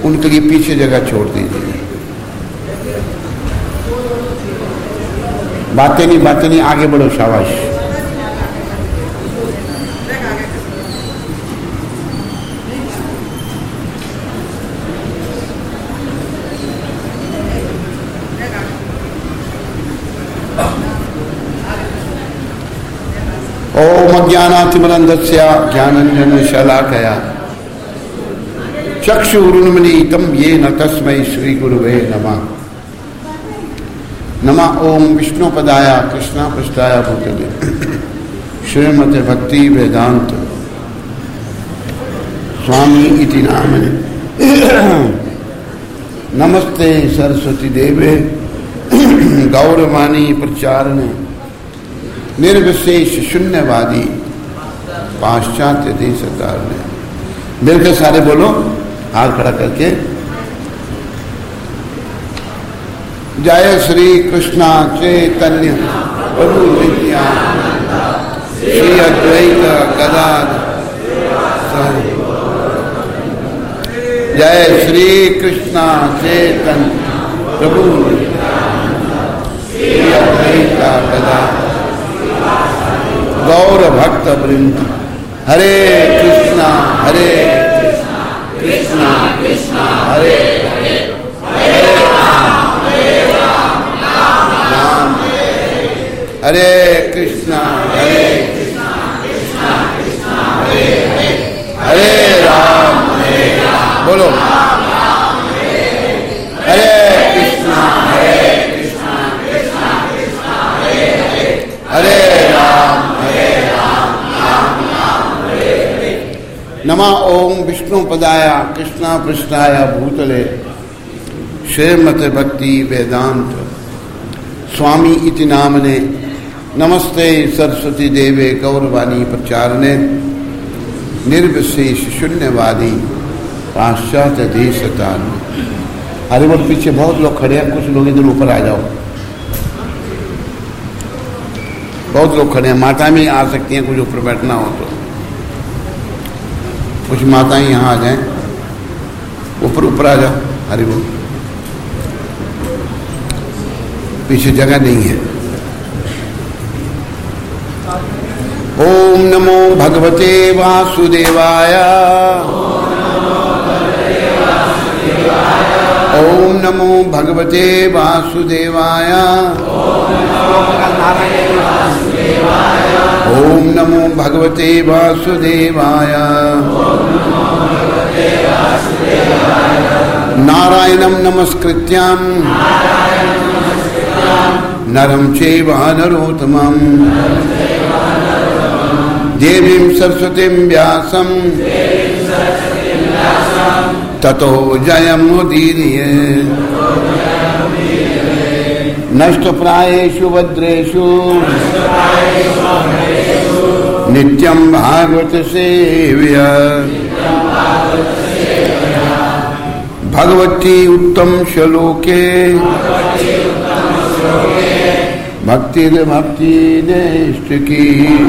उनके लिए पीछे जगह छोड़ दीजिए। बातें नहीं, आगे बढ़ो, शाबाश। ओम अज्ञानातिमिरन्धस्य ज्ञानाञ्जनशलाकया चक्षुरुन्मीलितं येन तस्मै श्रीगुरुवे नमः। नमः ओम विष्णुपदाय कृष्णापृष्ठाय भूतले श्रीमते भक्ति वेदांत स्वामी इति नामने नमस्ते सरस्वती देवे गौरवाणी प्रचारणे निर्विशेष शून्यवादी पाश्चात्य देशतारणे। मिलकर सारे बोलो, हाथ खड़ा करके। जय श्री कृष्णा चैतन्य प्रभु नित्यानंद श्री अद्वैत गदाधर। जय श्री कृष्णा चैतन्य प्रभु श्री अद्वैत गदाधर गौर भक्त वृंद। हरे कृष्णा कृष्णा कृष्णा हरे हरे, हरे राम राम हरे कृष्णा कृष्णा कृष्णा हरे हरे, हरे राम बोलो हरे कृष्णा कृष्णा कृष्णा हरे हरे, हरे राम नमः ओम विष्णुपदाय कृष्णापृष्ठाय भूतले श्रीमते भक्ति वेदांत स्वामी इति नामने नमस्ते सरस्वती देवे गौरवाणी प्रचारणे निर्विशेष शून्यवादी पाश्चात्य देशतारणे। हरे बोल। पीछे बहुत लोग खड़े हैं, कुछ लोग इधर ऊपर आ जाओ। बहुत लोग खड़े हैं, माताएं भी आ सकती हैं, कुछ ऊपर बैठना हो तो। कुछ माताएं यहाँ आ जाएं, ऊपर आ जाओ। हरि बोल। पीछे जगह नहीं है। ओम नमो भगवते वासुदेवाय, ओम नमो भगवते वासुदेवाय, ओम नमो भगवते वासुदेवाय। नारायणं नमस्कृत्यां नरं चैव नरोत्तमं देवीं सरस्वतीं व्यासं ततो जयमुदीरये। नष्टप्रायेषु भद्रेषु नित्यं भागवत सेव्य भगवती उत्तम श्लोके भक्ति नैष्ठिकी।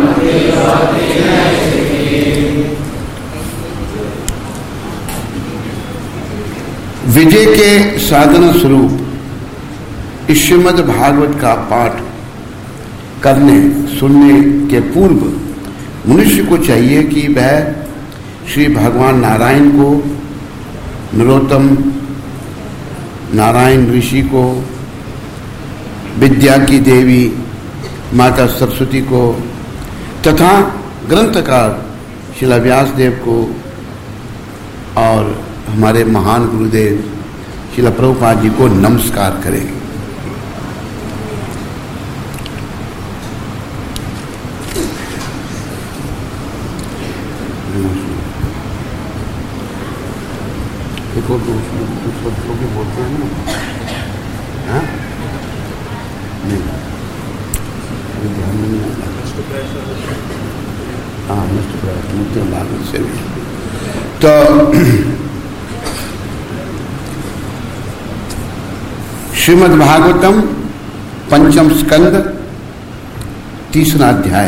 विजय के साधन स्वरूप इस श्रीमद् भागवत का पाठ करने सुनने के पूर्व मनुष्य को चाहिए कि वह श्री भगवान नारायण को, नरोत्तम नारायण ऋषि को, विद्या की देवी माता सरस्वती को तथा ग्रंथकार श्रील व्यास देव को और हमारे महान गुरुदेव श्रील प्रभुपाद जी को नमस्कार करें। देखो दूसरों के बोलते हैं ना, हाँ नहीं ध्यान नहीं आता। हाँ नष्ट प्रयास लागत से भी तो श्रीमद् भागवतम पंचम स्कंद तीसरा अध्याय।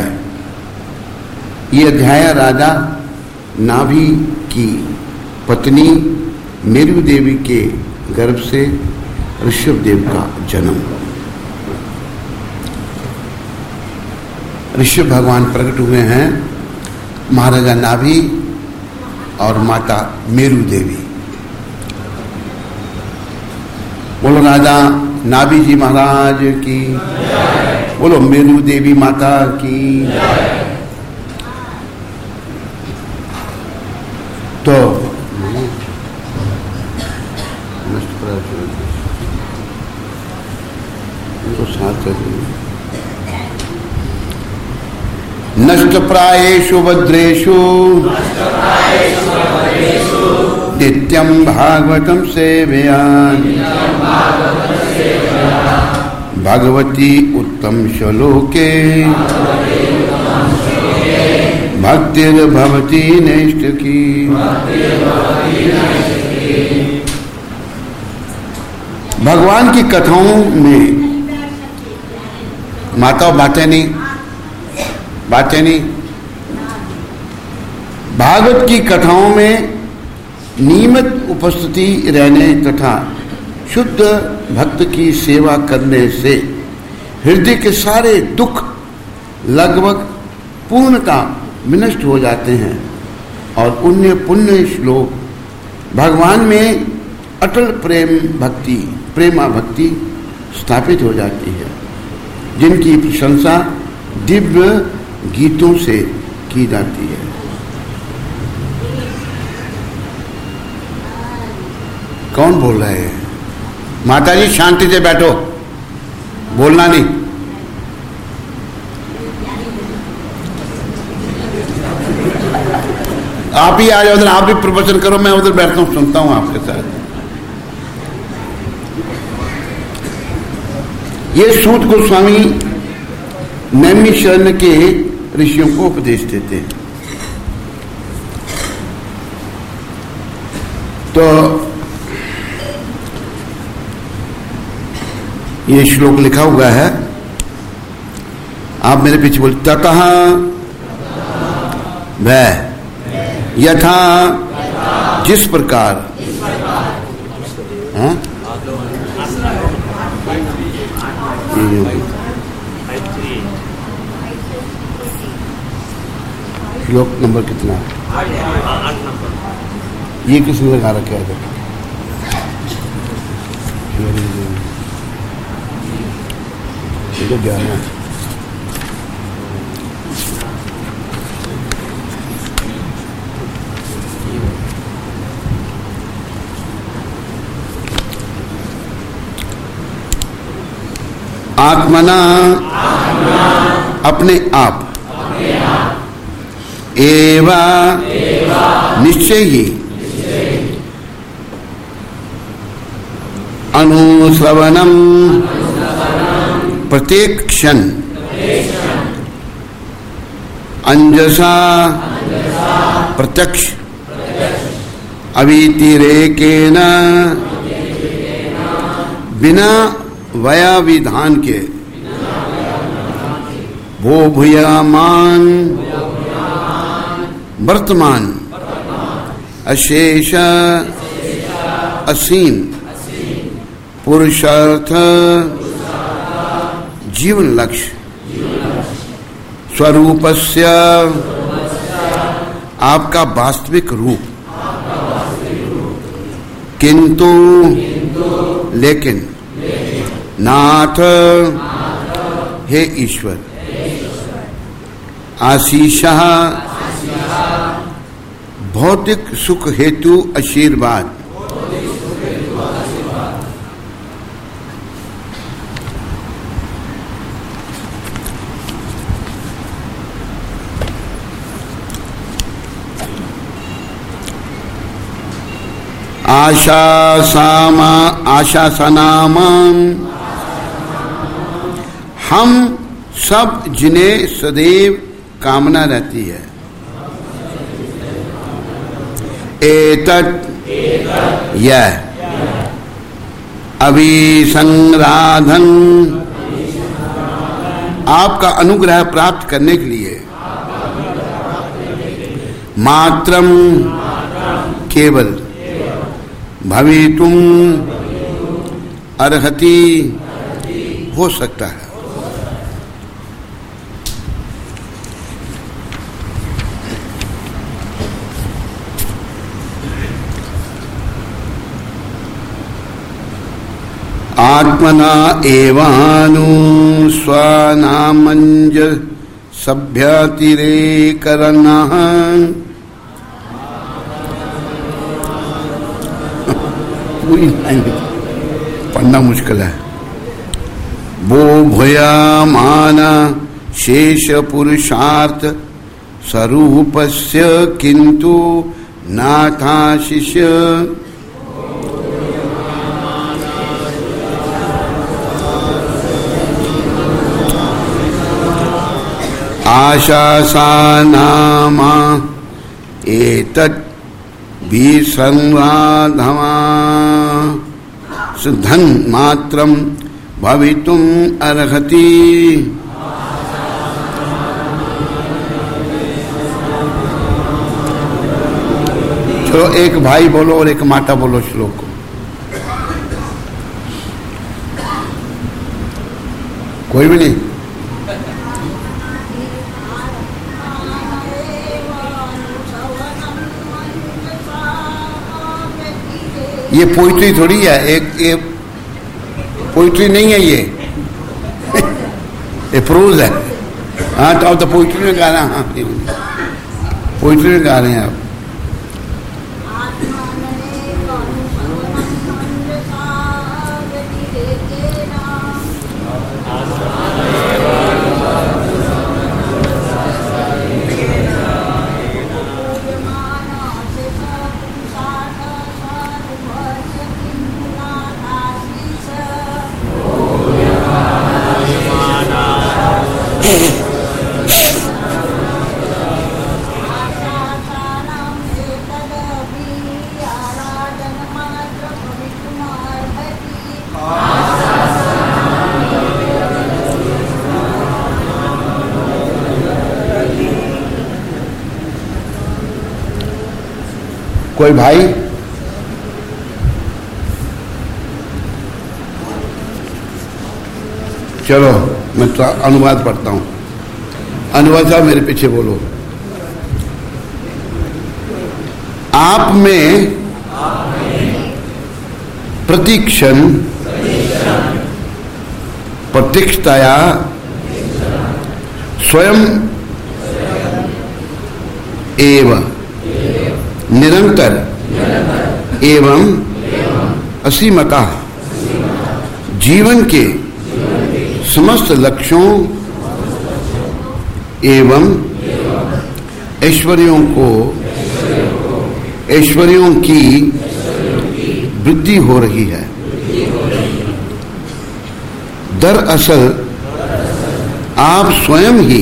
ये अध्याय राजा नाभि की पत्नी मेरु देवी के गर्भ से ऋषभ देव का जन्म। ऋषभ भगवान प्रकट हुए हैं महाराजा नाभि और माता मेरु देवी। बोलो राजा नाभि जी महाराज की, बोलो मेरु देवी माता की। तो नष्ट प्रायेषु भद्रेषु नित्यं भागवतं सेवयान भगवती उत्तम श्लोके भक्तिर्भवती नैष्ठिकी। भगवान की कथाओं में माता बातें नहीं, भागवत की कथाओं में नियमित उपस्थिति रहने तथा शुद्ध भक्त की सेवा करने से हृदय के सारे दुख लगभग पूर्णता विनष्ट हो जाते हैं और उन्हें पुण्य श्लोक भगवान में अटल प्रेमा भक्ति स्थापित हो जाती है, जिनकी प्रशंसा दिव्य गीतों से की जाती है। कौन बोल रहे हैं? माता जी शांति से बैठो, बोलना नहीं। आप ही आ जाओ उधर, आप भी प्रवचन करो, मैं उधर बैठता हूं, सुनता हूं आपके साथ। ये सूत गोस्वामी नैमिषारण्य के ऋषियों को उपदेश देते हैं। तो ये श्लोक लिखा हुआ है, आप मेरे पीछे बोलते, ततः वह यथा जिस प्रकार, श्लोक नंबर कितना है? 8 नंबर। ये किसने लगा रखा है? तो 11 आत्मना अपने आप एवा निश्चय ही अनुश्रवणम प्रत्येक क्षण अंजसा प्रत्यक्ष अवितिरेकेन बिना वया विधान के वो भूयमान वर्तमान अशेष असीम पुरुषार्थ जीवन लक्ष्य स्वरूपस्य आपका वास्तविक रूप, किंतु लेकिन नाथ हे ईश्वर आशीषः भौतिक सुख हेतु आशीर्वाद आशासनाम हम सब जिन्हें सदैव कामना रहती है। एतत् यह अभिसंराधन आपका अनुग्रह प्राप्त करने के लिए मात्रम केवल भवितुम अर्हति, हो सकता है। आत्मना एवानु स्वनामंज सभ्यतिरेकरणः, पूरी लाइन पढ़ना मुश्किल है। वो भूयामान शेष पुरुषार्थ स्वरूपस्य किंतु नाथाशिष, आशासानामा एतत् विसंवाधमा सुधन मात्रम भवितुम अर्हति। चलो एक भाई बोलो और एक माता बोलो श्लोक को। कोई भी नहीं। ये पोइट्री थोड़ी है, एक पोइट्री नहीं है ये प्रोज है। हाँ तो अब तो पोइट्री में गा रहे हैं। हाँ पोइट्री में गा रहे हैं आप। कोई भाई? चलो मैं तो अनुवाद पढ़ता हूं। अनुवाद साहब मेरे पीछे बोलो। आप में प्रतिक्षण प्रत्यक्षतया स्वयं एवं निरंतर एवं असीमता जीवन के समस्त लक्ष्यों एवं ऐश्वर्यों की वृद्धि हो रही है। दरअसल आप स्वयं ही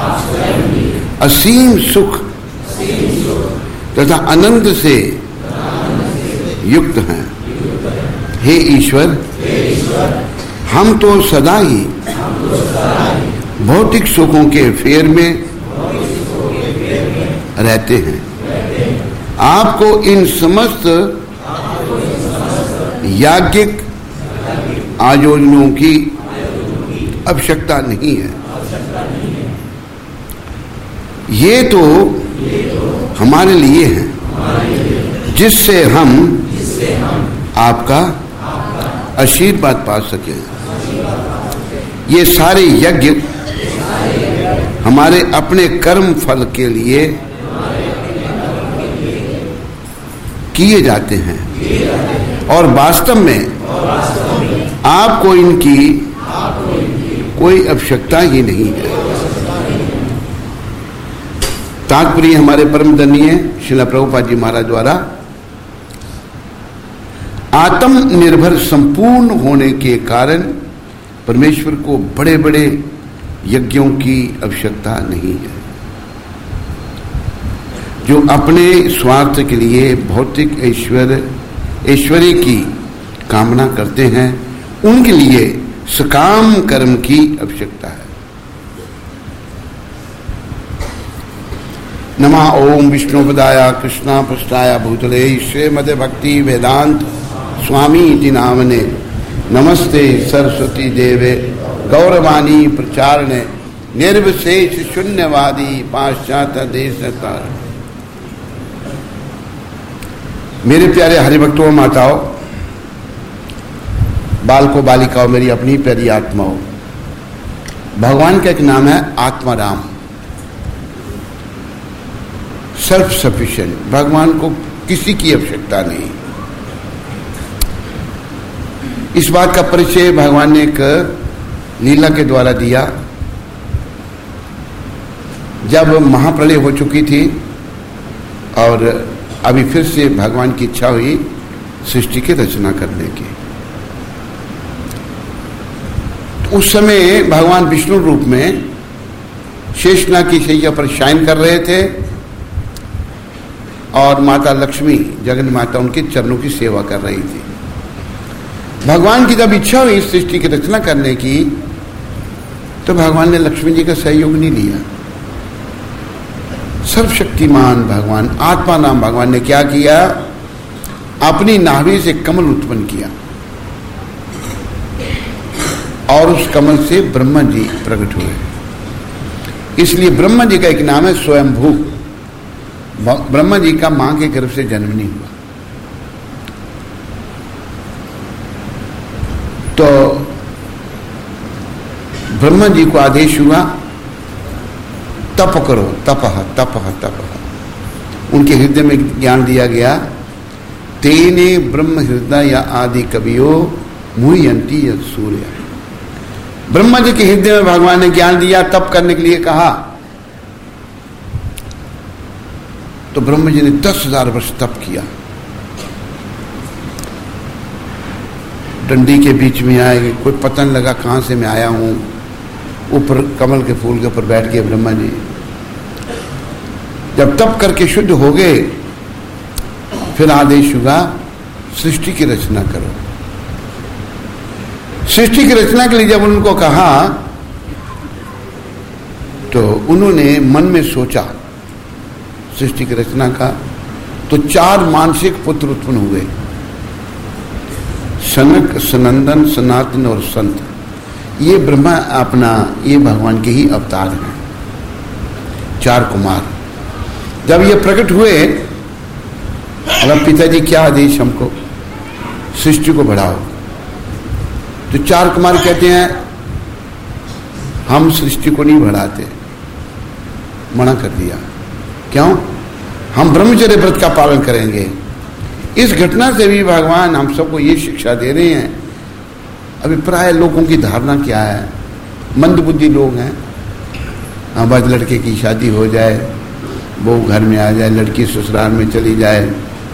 असीम सुख तथा आनंद से युक्त हैं। हे ईश्वर, हम तो सदा ही भौतिक सुखों के फेर में रहते हैं। आपको इन समस्त याज्ञिक आयोजनों की आवश्यकता नहीं है। ये तो हमारे लिए हैं, जिससे हम आपका आशीर्वाद पा सकें। ये सारे यज्ञ हमारे अपने कर्म फल के लिए किए जाते हैं और वास्तव में आपको इनकी कोई आवश्यकता ही नहीं है। तात्पर्य हमारे परम दरणीय श्रील प्रभुपाद जी महाराज द्वारा आत्मनिर्भर संपूर्ण होने के कारण परमेश्वर को बड़े बड़े यज्ञों की आवश्यकता नहीं है। जो अपने स्वार्थ के लिए भौतिक ऐश्वर्य की कामना करते हैं, उनके लिए सकाम कर्म की आवश्यकता है। नमः ओम विष्णुपदाय कृष्णापृष्ठाय भूतले श्रीमते भक्ति वेदांत स्वामी इति नामने नमस्ते सरस्वती देवे गौरवाणी प्रचारणे निर्विशेष शून्यवादी पाश्चात्य देश। मेरे प्यारे हरिभक्तों, माताओं, बालकों, बालिकाओं, मेरी अपनी प्यारी आत्माओं, भगवान का एक नाम है आत्माराम, सेल्फ सफिशिएंट। भगवान को किसी की आवश्यकता नहीं। इस बात का परिचय भगवान ने एक लीला के द्वारा दिया। जब महाप्रलय हो चुकी थी और अभी फिर से भगवान की इच्छा हुई सृष्टि की रचना करने की, तो उस समय भगवान विष्णु रूप में शेषनाग की शैया पर शयन कर रहे थे और माता लक्ष्मी जगन माता उनके चरणों की सेवा कर रही थी। भगवान की जब इच्छा हुई सृष्टि की रचना करने की, तो भगवान ने लक्ष्मी जी का सहयोग नहीं लिया। सर्वशक्तिमान भगवान, आत्मा नाम भगवान ने क्या किया? अपनी नाभि से कमल उत्पन्न किया और उस कमल से ब्रह्मा जी प्रकट हुए। इसलिए ब्रह्मा जी का एक नाम है स्वयंभू। ब्रह्मा जी का मां के गर्भ से जन्म नहीं हुआ। तो ब्रह्मा जी को आदेश हुआ, तप करो, तपह तपह तपह। उनके हृदय में ज्ञान दिया गया, तेने ब्रह्म हृदय आदि कवियो मुह्यंती यत् सूर्य। ब्रह्मा जी के हृदय में भगवान ने ज्ञान दिया, तप करने के लिए कहा। तो ब्रह्मा जी ने 10,000 वर्ष तप किया। डंडी के बीच में आए, कोई पता नहीं लगा कहां से मैं आया हूं। ऊपर कमल के फूल के ऊपर बैठ गए ब्रह्मा जी। जब तप करके शुद्ध हो गए, फिर आदेश हुआ सृष्टि की रचना करो। सृष्टि की रचना के लिए जब उनको कहा, तो उन्होंने मन में सोचा सृष्टि की रचना का, तो 4 मानसिक पुत्र उत्पन्न हुए, सनक, सनंदन, सनातन और संत। ये ब्रह्मा ये भगवान के ही अवतार हैं, 4 कुमार। जब ये प्रकट हुए, अब पिताजी क्या आदेश हमको? सृष्टि को बढ़ाओ। तो 4 कुमार कहते हैं हम सृष्टि को नहीं बढ़ाते, मना कर दिया। क्यों? हम ब्रह्मचर्य व्रत का पालन करेंगे। इस घटना से भी भगवान हम सबको ये शिक्षा दे रहे हैं। अभी प्राय लोगों की धारणा क्या है? मंदबुद्धि लोग हैं। बस लड़के की शादी हो जाए, वो घर में आ जाए, लड़की ससुराल में चली जाए।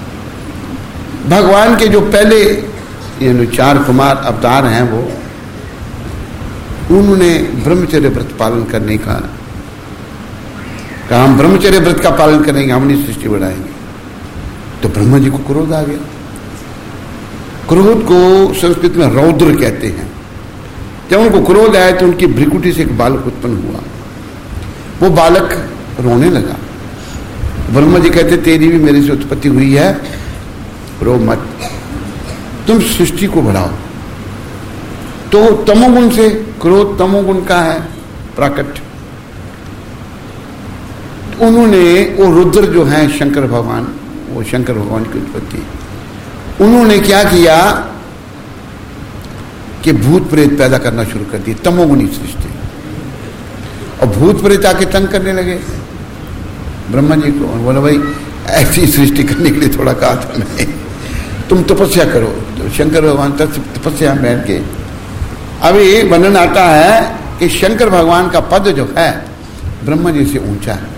भगवान के जो पहले 4 कुमार अवतार हैं, वो उन्होंने ब्रह्मचर्य व्रत पालन करने का कहा, हम ब्रह्मचर्य व्रत का पालन करेंगे, हम नहीं सृष्टि बढ़ाएंगे। तो ब्रह्मा जी को क्रोध आ गया। क्रोध को संस्कृत में रौद्र कहते हैं। जब उनको क्रोध आया तो उनकी भ्रिकुटी से एक बालक उत्पन्न हुआ। वो बालक रोने लगा। ब्रह्मा जी कहते, तेरी भी मेरे से उत्पत्ति हुई है, रो मत, तुम सृष्टि को बढ़ाओ। तो तमोगुण से, क्रोध तमोगुण का है प्राकट्य। उन्होंने वो रुद्र जो हैं शंकर भगवान, वो शंकर भगवान की उत्पत्ति, उन्होंने क्या किया कि भूत प्रेत पैदा करना शुरू कर दिए, तमोगुणी सृष्टि। और भूत प्रेत आके तंग करने लगे ब्रह्मा जी को। बोला भाई ऐसी सृष्टि करने के लिए थोड़ा कहा था नहीं, तुम तपस्या करो। तो शंकर भगवान तपस्या में बैठ के, अभी वर्णन आता है कि शंकर भगवान का पद जो है ब्रह्मा जी से ऊंचा है।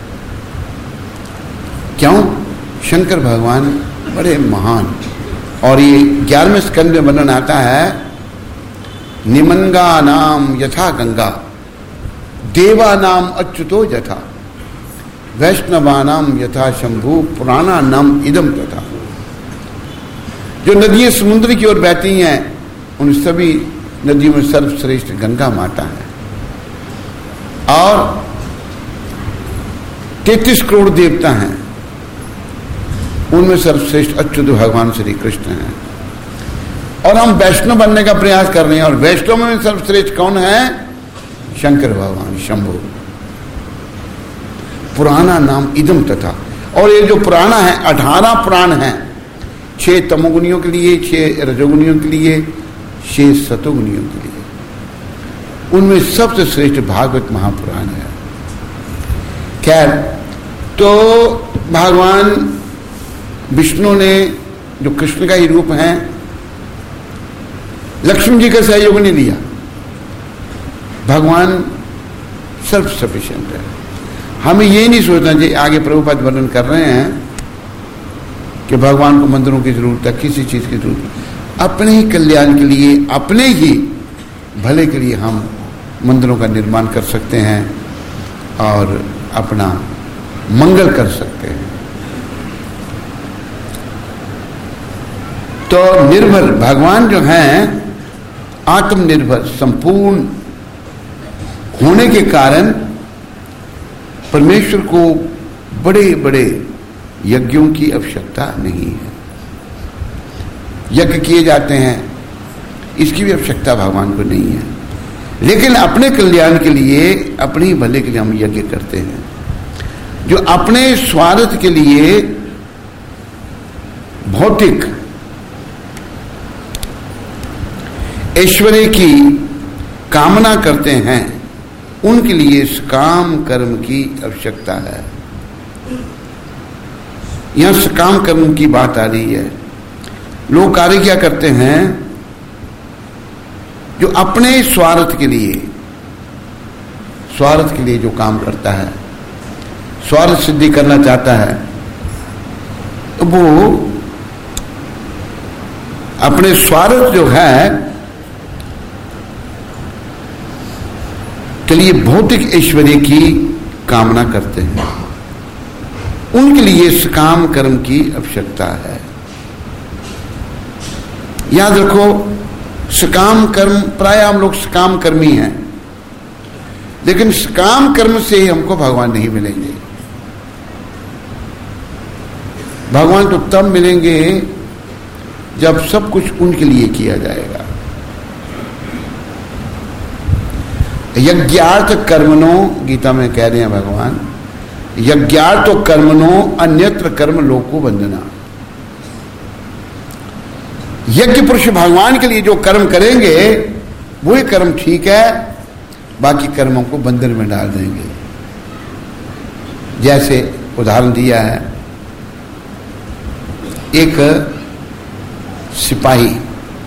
क्यों? शंकर भगवान बड़े महान। और ये 11वें स्कंद में वर्णन आता है, निमंगा नाम यथा गंगा, देवा नाम अच्युतो यथा, वैष्णवा नाम यथा शंभु, पुराना नाम इदम तथा। जो नदियां समुद्र की ओर बहती हैं, उन सभी नदियों में सर्वश्रेष्ठ गंगा माता है। और 33 करोड़ देवता हैं, उनमें सर्वश्रेष्ठ अच्युत भगवान श्री कृष्ण हैं। और हम वैष्णव बनने का प्रयास कर रहे हैं, और वैष्णव में सर्वश्रेष्ठ कौन है? शंकर भगवान, शंभु। पुराना नाम इदम तथा। और ये जो पुराना है, 18 पुराण हैं, 6 तमोगुणियों के लिए, 6 रजोगुणियों के लिए, 6 सतोगुणियों के लिए। उनमें सबसे श्रेष्ठ भागवत महापुराण है। खैर, तो भगवान विष्णु ने, जो कृष्ण का ही रूप है, लक्ष्मण जी का सहयोग नहीं लिया। भगवान सेल्फ सफिशिएंट है। हमें ये नहीं सोचना चाहिए, आगे प्रभुपाद वर्णन कर रहे हैं कि भगवान को मंदिरों की जरूरत है, किसी चीज की जरूरत है। अपने ही कल्याण के लिए, अपने ही भले के लिए हम मंदिरों का निर्माण कर सकते हैं और अपना मंगल कर सकते हैं। तो निर्भर भगवान जो हैं, आत्मनिर्भर संपूर्ण होने के कारण परमेश्वर को बड़े बड़े यज्ञों की आवश्यकता नहीं है। यज्ञ किए जाते हैं, इसकी भी आवश्यकता भगवान को नहीं है। लेकिन अपने कल्याण के लिए, अपने ही भले के लिए हम यज्ञ करते हैं। जो अपने स्वार्थ के लिए भौतिक ऐश्वर्य की कामना करते हैं, उनके लिए सकाम कर्म की आवश्यकता है। यहां सकाम कर्म की बात आ रही है। लोग कार्य क्या करते हैं? जो अपने स्वार्थ के लिए जो काम करता है, स्वार्थ सिद्धि करना चाहता है, तो वो अपने स्वार्थ जो है के लिए भौतिक ऐश्वर्य की कामना करते हैं। उनके लिए सकाम कर्म की आवश्यकता है। याद रखो, सकाम कर्म, प्राय हम लोग सकाम कर्मी हैं, लेकिन सकाम कर्म से हमको भगवान नहीं मिलेंगे। भगवान तो तब मिलेंगे जब सब कुछ उनके लिए किया जाएगा। यज्ञार्थ कर्मणो, गीता में कह रहे हैं भगवान, यज्ञार्थ कर्मणो अन्यत्र कर्म लोको बंधना। यज्ञ पुरुष भगवान के लिए जो कर्म करेंगे वही कर्म ठीक है, बाकी कर्मों को बंधन में डाल देंगे। जैसे उदाहरण दिया है, एक सिपाही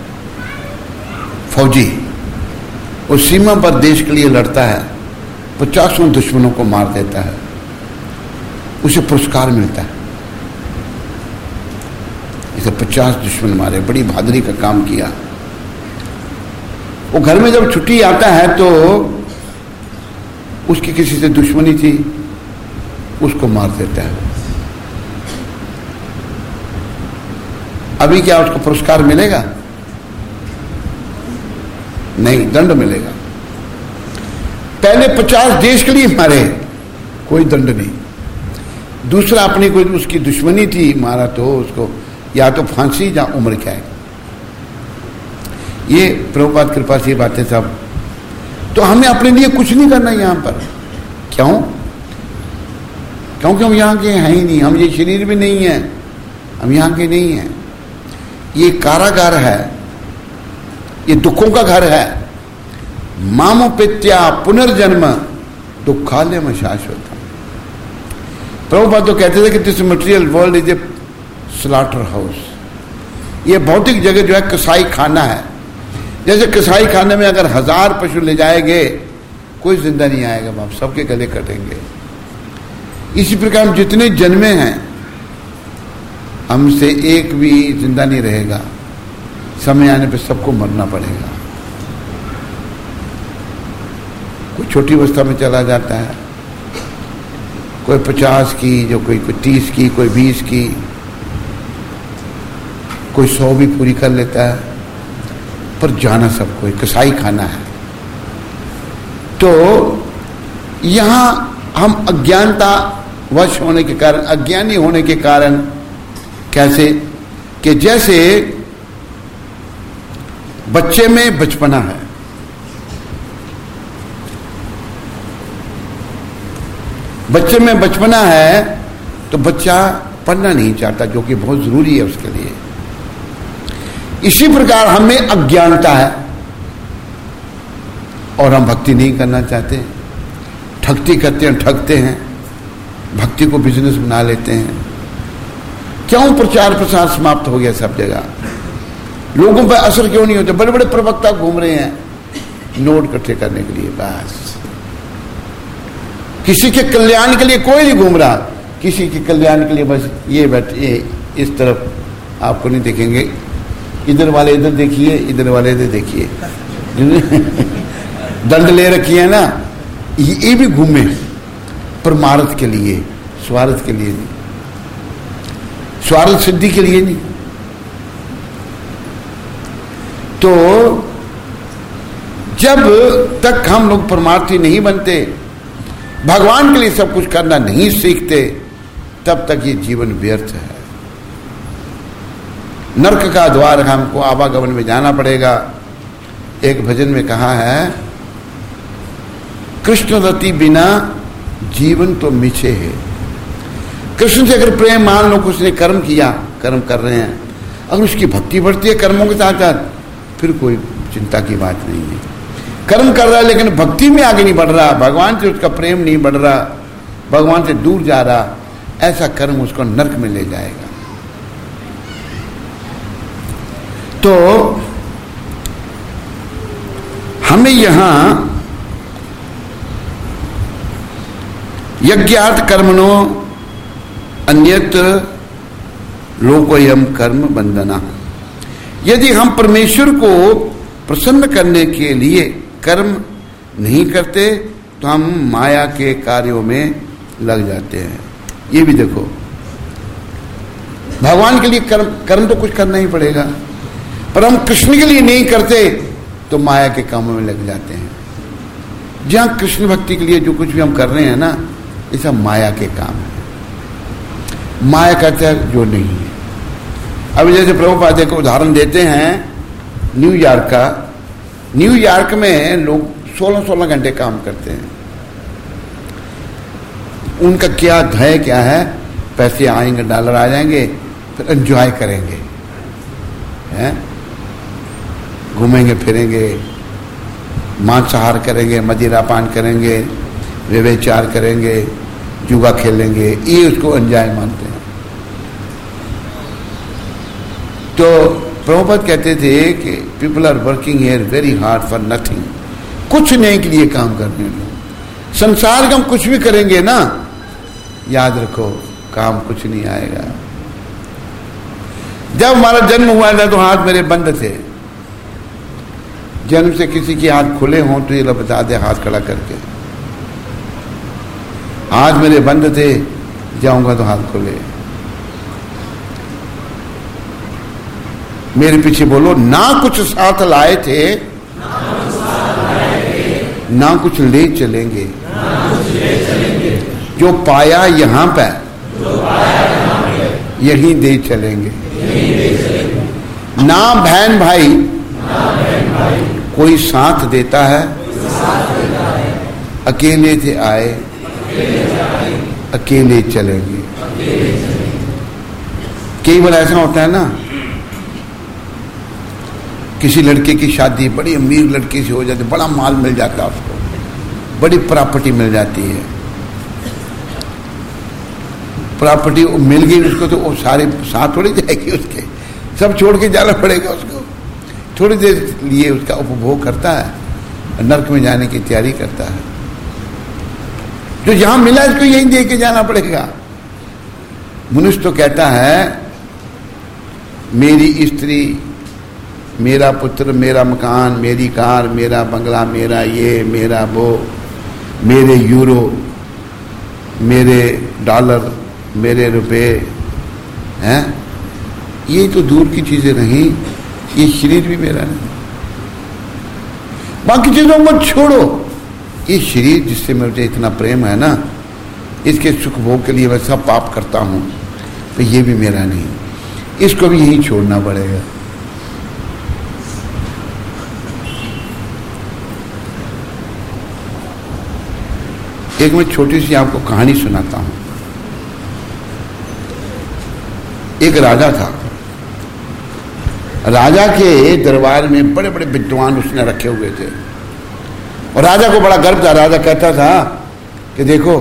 फौजी उस सीमा पर देश के लिए लड़ता है, 50 दुश्मनों को मार देता है, उसे पुरस्कार मिलता है। इसे 50 दुश्मन मारे, बड़ी बहादुरी का काम किया। वो घर में जब छुट्टी आता है तो उसकी किसी से दुश्मनी थी, उसको मार देता है। अभी क्या उसको पुरस्कार मिलेगा? नहीं, दंड मिलेगा। पहले 50 देश के लिए मारे, कोई दंड नहीं। दूसरा, अपनी कोई उसकी दुश्मनी थी, मारा तो उसको या तो फांसी या उम्र कैद। ये प्रभुपाद कृपा से बातें सब। तो हमें अपने लिए कुछ नहीं करना यहां पर। क्यों? क्योंकि हम यहां के हैं ही नहीं, हम ये शरीर भी नहीं है, हम यहां के नहीं हैं। ये कारागार है, ये दुखों का घर है। मामोपित्या पुनर्जन्म दुखालय में शाश्वत। प्रभुपाद तो कहते थे कि this material world is a slaughterhouse. ये भौतिक जगह जो है कसाई खाना है। जैसे कसाई खाने में अगर 1000 पशु ले जाएंगे, कोई जिंदा नहीं आएगा, बाप सबके गले कटेंगे। इसी प्रकार जितने जन्मे हैं, हमसे एक भी जिंदा नहीं रहेगा। समय आने पे सबको मरना पड़ेगा। कोई छोटी अवस्था में चला जाता है, कोई 50 की, जो कोई 30 की, कोई 20 की, कोई 100 भी पूरी कर लेता है, पर जाना सबको, कसाई खाना है। तो यहां हम अज्ञानता वश होने के कारण, अज्ञानी होने के कारण, कैसे कि जैसे बच्चे में बचपना है, बच्चे में बचपना है तो बच्चा पढ़ना नहीं चाहता, जो कि बहुत जरूरी है उसके लिए। इसी प्रकार हमें अज्ञानता है और हम भक्ति नहीं करना चाहते, ठगती करते हैं, ठगते हैं, भक्ति को बिजनेस बना लेते हैं। क्यों प्रचार प्रसार समाप्त हो गया सब जगह? लोगों पर असर क्यों नहीं होता? बड़े बड़े प्रवक्ता घूम रहे हैं नोट इकट्ठे करने के लिए, बस। किसी के कल्याण के लिए कोई नहीं घूम रहा, किसी के कल्याण के लिए बस ये बैठे इस तरफ आपको नहीं देखेंगे, इधर वाले इधर देखिए, इधर वाले इधर देखिए। दंड ले रखी है ना, ये भी घूमे परमार्थ के लिए, स्वार्थ के लिए नहीं, स्वार्थ सिद्धि के लिए नहीं। तो जब तक हम लोग परमार्थी नहीं बनते, भगवान के लिए सब कुछ करना नहीं सीखते, तब तक ये जीवन व्यर्थ है। नरक का द्वार हमको आवागमन में जाना पड़ेगा। एक भजन में कहा है, कृष्ण रति बिना जीवन तो मिछे है। कृष्ण से अगर प्रेम, मान लो उसने कर्म किया, कर्म कर रहे हैं, अगर उसकी भक्ति बढ़ती है कर्मों के साथ साथ, फिर कोई चिंता की बात नहीं है। कर्म कर रहा है लेकिन भक्ति में आगे नहीं बढ़ रहा, भगवान से उसका प्रेम नहीं बढ़ रहा, भगवान से दूर जा रहा, ऐसा कर्म उसको नरक में ले जाएगा। तो हमें यहां यज्ञार्थ कर्मणो अन्यत्र लोकोयम कर्म बंधना। यदि हम परमेश्वर को प्रसन्न करने के लिए कर्म नहीं करते तो हम माया के कार्यों में लग जाते हैं। ये भी देखो, भगवान के लिए कर्म तो कुछ करना ही पड़ेगा, पर हम कृष्ण के लिए नहीं करते तो माया के कामों में लग जाते हैं। जहां कृष्ण भक्ति के लिए जो कुछ भी हम कर रहे हैं ना, ये सब माया के काम है। माया कहता है जो नहीं है। अभी जैसे प्रभुपाद को उदाहरण देते हैं न्यूयॉर्क का। न्यूयॉर्क में लोग 16-16 घंटे काम करते हैं। उनका क्या ध्येय क्या है? पैसे आएंगे, डॉलर आ जाएंगे, फिर एंजॉय करेंगे, हैं? घूमेंगे फिरेंगे, मांसाहार करेंगे, मदिरा पान करेंगे, व्यभिचार करेंगे, जुआ खेलेंगे, ये उसको एंजॉय मानते हैं। तो प्रभुपाद कहते थे कि people are working here very hard for nothing. कुछ नहीं के लिए काम करने लोग। संसार का हम कुछ भी करेंगे ना, याद रखो काम कुछ नहीं आएगा। जब हमारा जन्म हुआ था तो हाथ मेरे बंद थे। जन्म से किसी के हाथ खुले हों तो ये लोग बता दे हाथ खड़ा करके। हाथ मेरे बंद थे, जाऊंगा तो हाथ खुले। मेरे पीछे बोलो, ना कुछ साथ लाए थे, ना कुछ ले चलेंगे, जो पाया यहां पे यहीं दे चलेंगे। ना बहन भाई कोई साथ देता है, अकेले से आए अकेले चलेंगे। कई बार ऐसा होता है ना, किसी लड़के की शादी बड़ी अमीर लड़की से हो जाती, बड़ा माल मिल जाता है उसको, बड़ी प्रॉपर्टी मिल जाती है। प्रॉपर्टी मिल गई उसको तो वो सारे साथ थोड़ी जाएगी, उसके सब छोड़ के जाना पड़ेगा उसको। थोड़ी देर लिए उसका उपभोग करता है, नरक में जाने की तैयारी करता है। जो यहां मिला इसको यही दे के जाना पड़ेगा। मनुष्य तो कहता है मेरी स्त्री, मेरा पुत्र, मेरा मकान, मेरी कार, मेरा बंगला, मेरा ये, मेरा वो, मेरे यूरो, मेरे डॉलर, मेरे रुपए, हैं? ये तो दूर की चीजें नहीं, ये शरीर भी मेरा नहीं। बाकी चीजों को छोड़ो, ये शरीर जिससे मुझे इतना प्रेम है ना, इसके सुख भोग के लिए मैं सब पाप करता हूं, तो ये भी मेरा नहीं, इसको भी यही छोड़ना पड़ेगा। एक मैं छोटी सी आपको कहानी सुनाता हूं। एक राजा था, राजा के दरबार में बड़े बड़े विद्वान उसने रखे हुए थे, और राजा को बड़ा गर्व था। राजा कहता था कि देखो,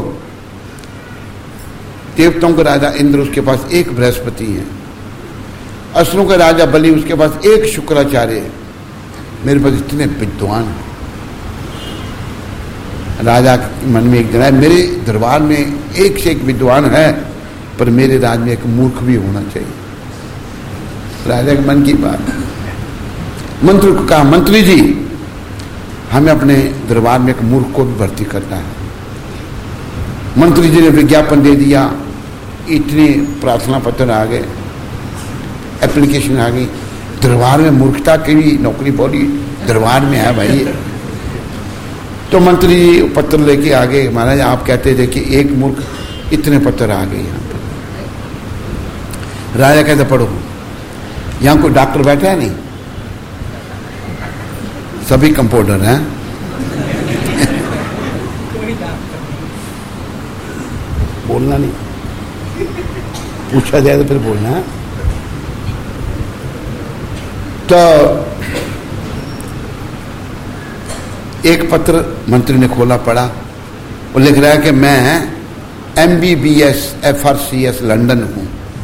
देवताओं का राजा इंद्र, उसके पास एक बृहस्पति है, असुरों का राजा बलि, उसके पास एक शुक्राचार्य है, मेरे पास इतने विद्वान हैं। राजा के मन में एक दिन है, मेरे दरबार में एक से एक विद्वान है, पर मेरे राज में एक मूर्ख भी होना चाहिए। राजा के मन की बात। मंत्री को कहा, मंत्री जी, हमें अपने दरबार में एक मूर्ख को भी भर्ती करना है। मंत्री जी ने विज्ञापन दे दिया, इतने प्रार्थना पत्र आ गए, एप्लीकेशन आ गई, दरबार में मूर्खता की भी नौकरी बोली दरबार में है भाई। तो मंत्री जी पत्र लेके आ गए, महाराज आप कहते थे कि एक मूर्ख, इतने पत्र आ गए यहाँ पर। राजा कहते पढ़ो, यहाँ कोई डॉक्टर बैठा है नहीं, सभी कंपाउंडर हैं। बोलना नहीं, पूछा जाए तो फिर बोलना है। तो एक पत्र मंत्री ने खोला, पढ़ा, वो लिख रहा है कि मैं MBBS FRCS लंदन हूं।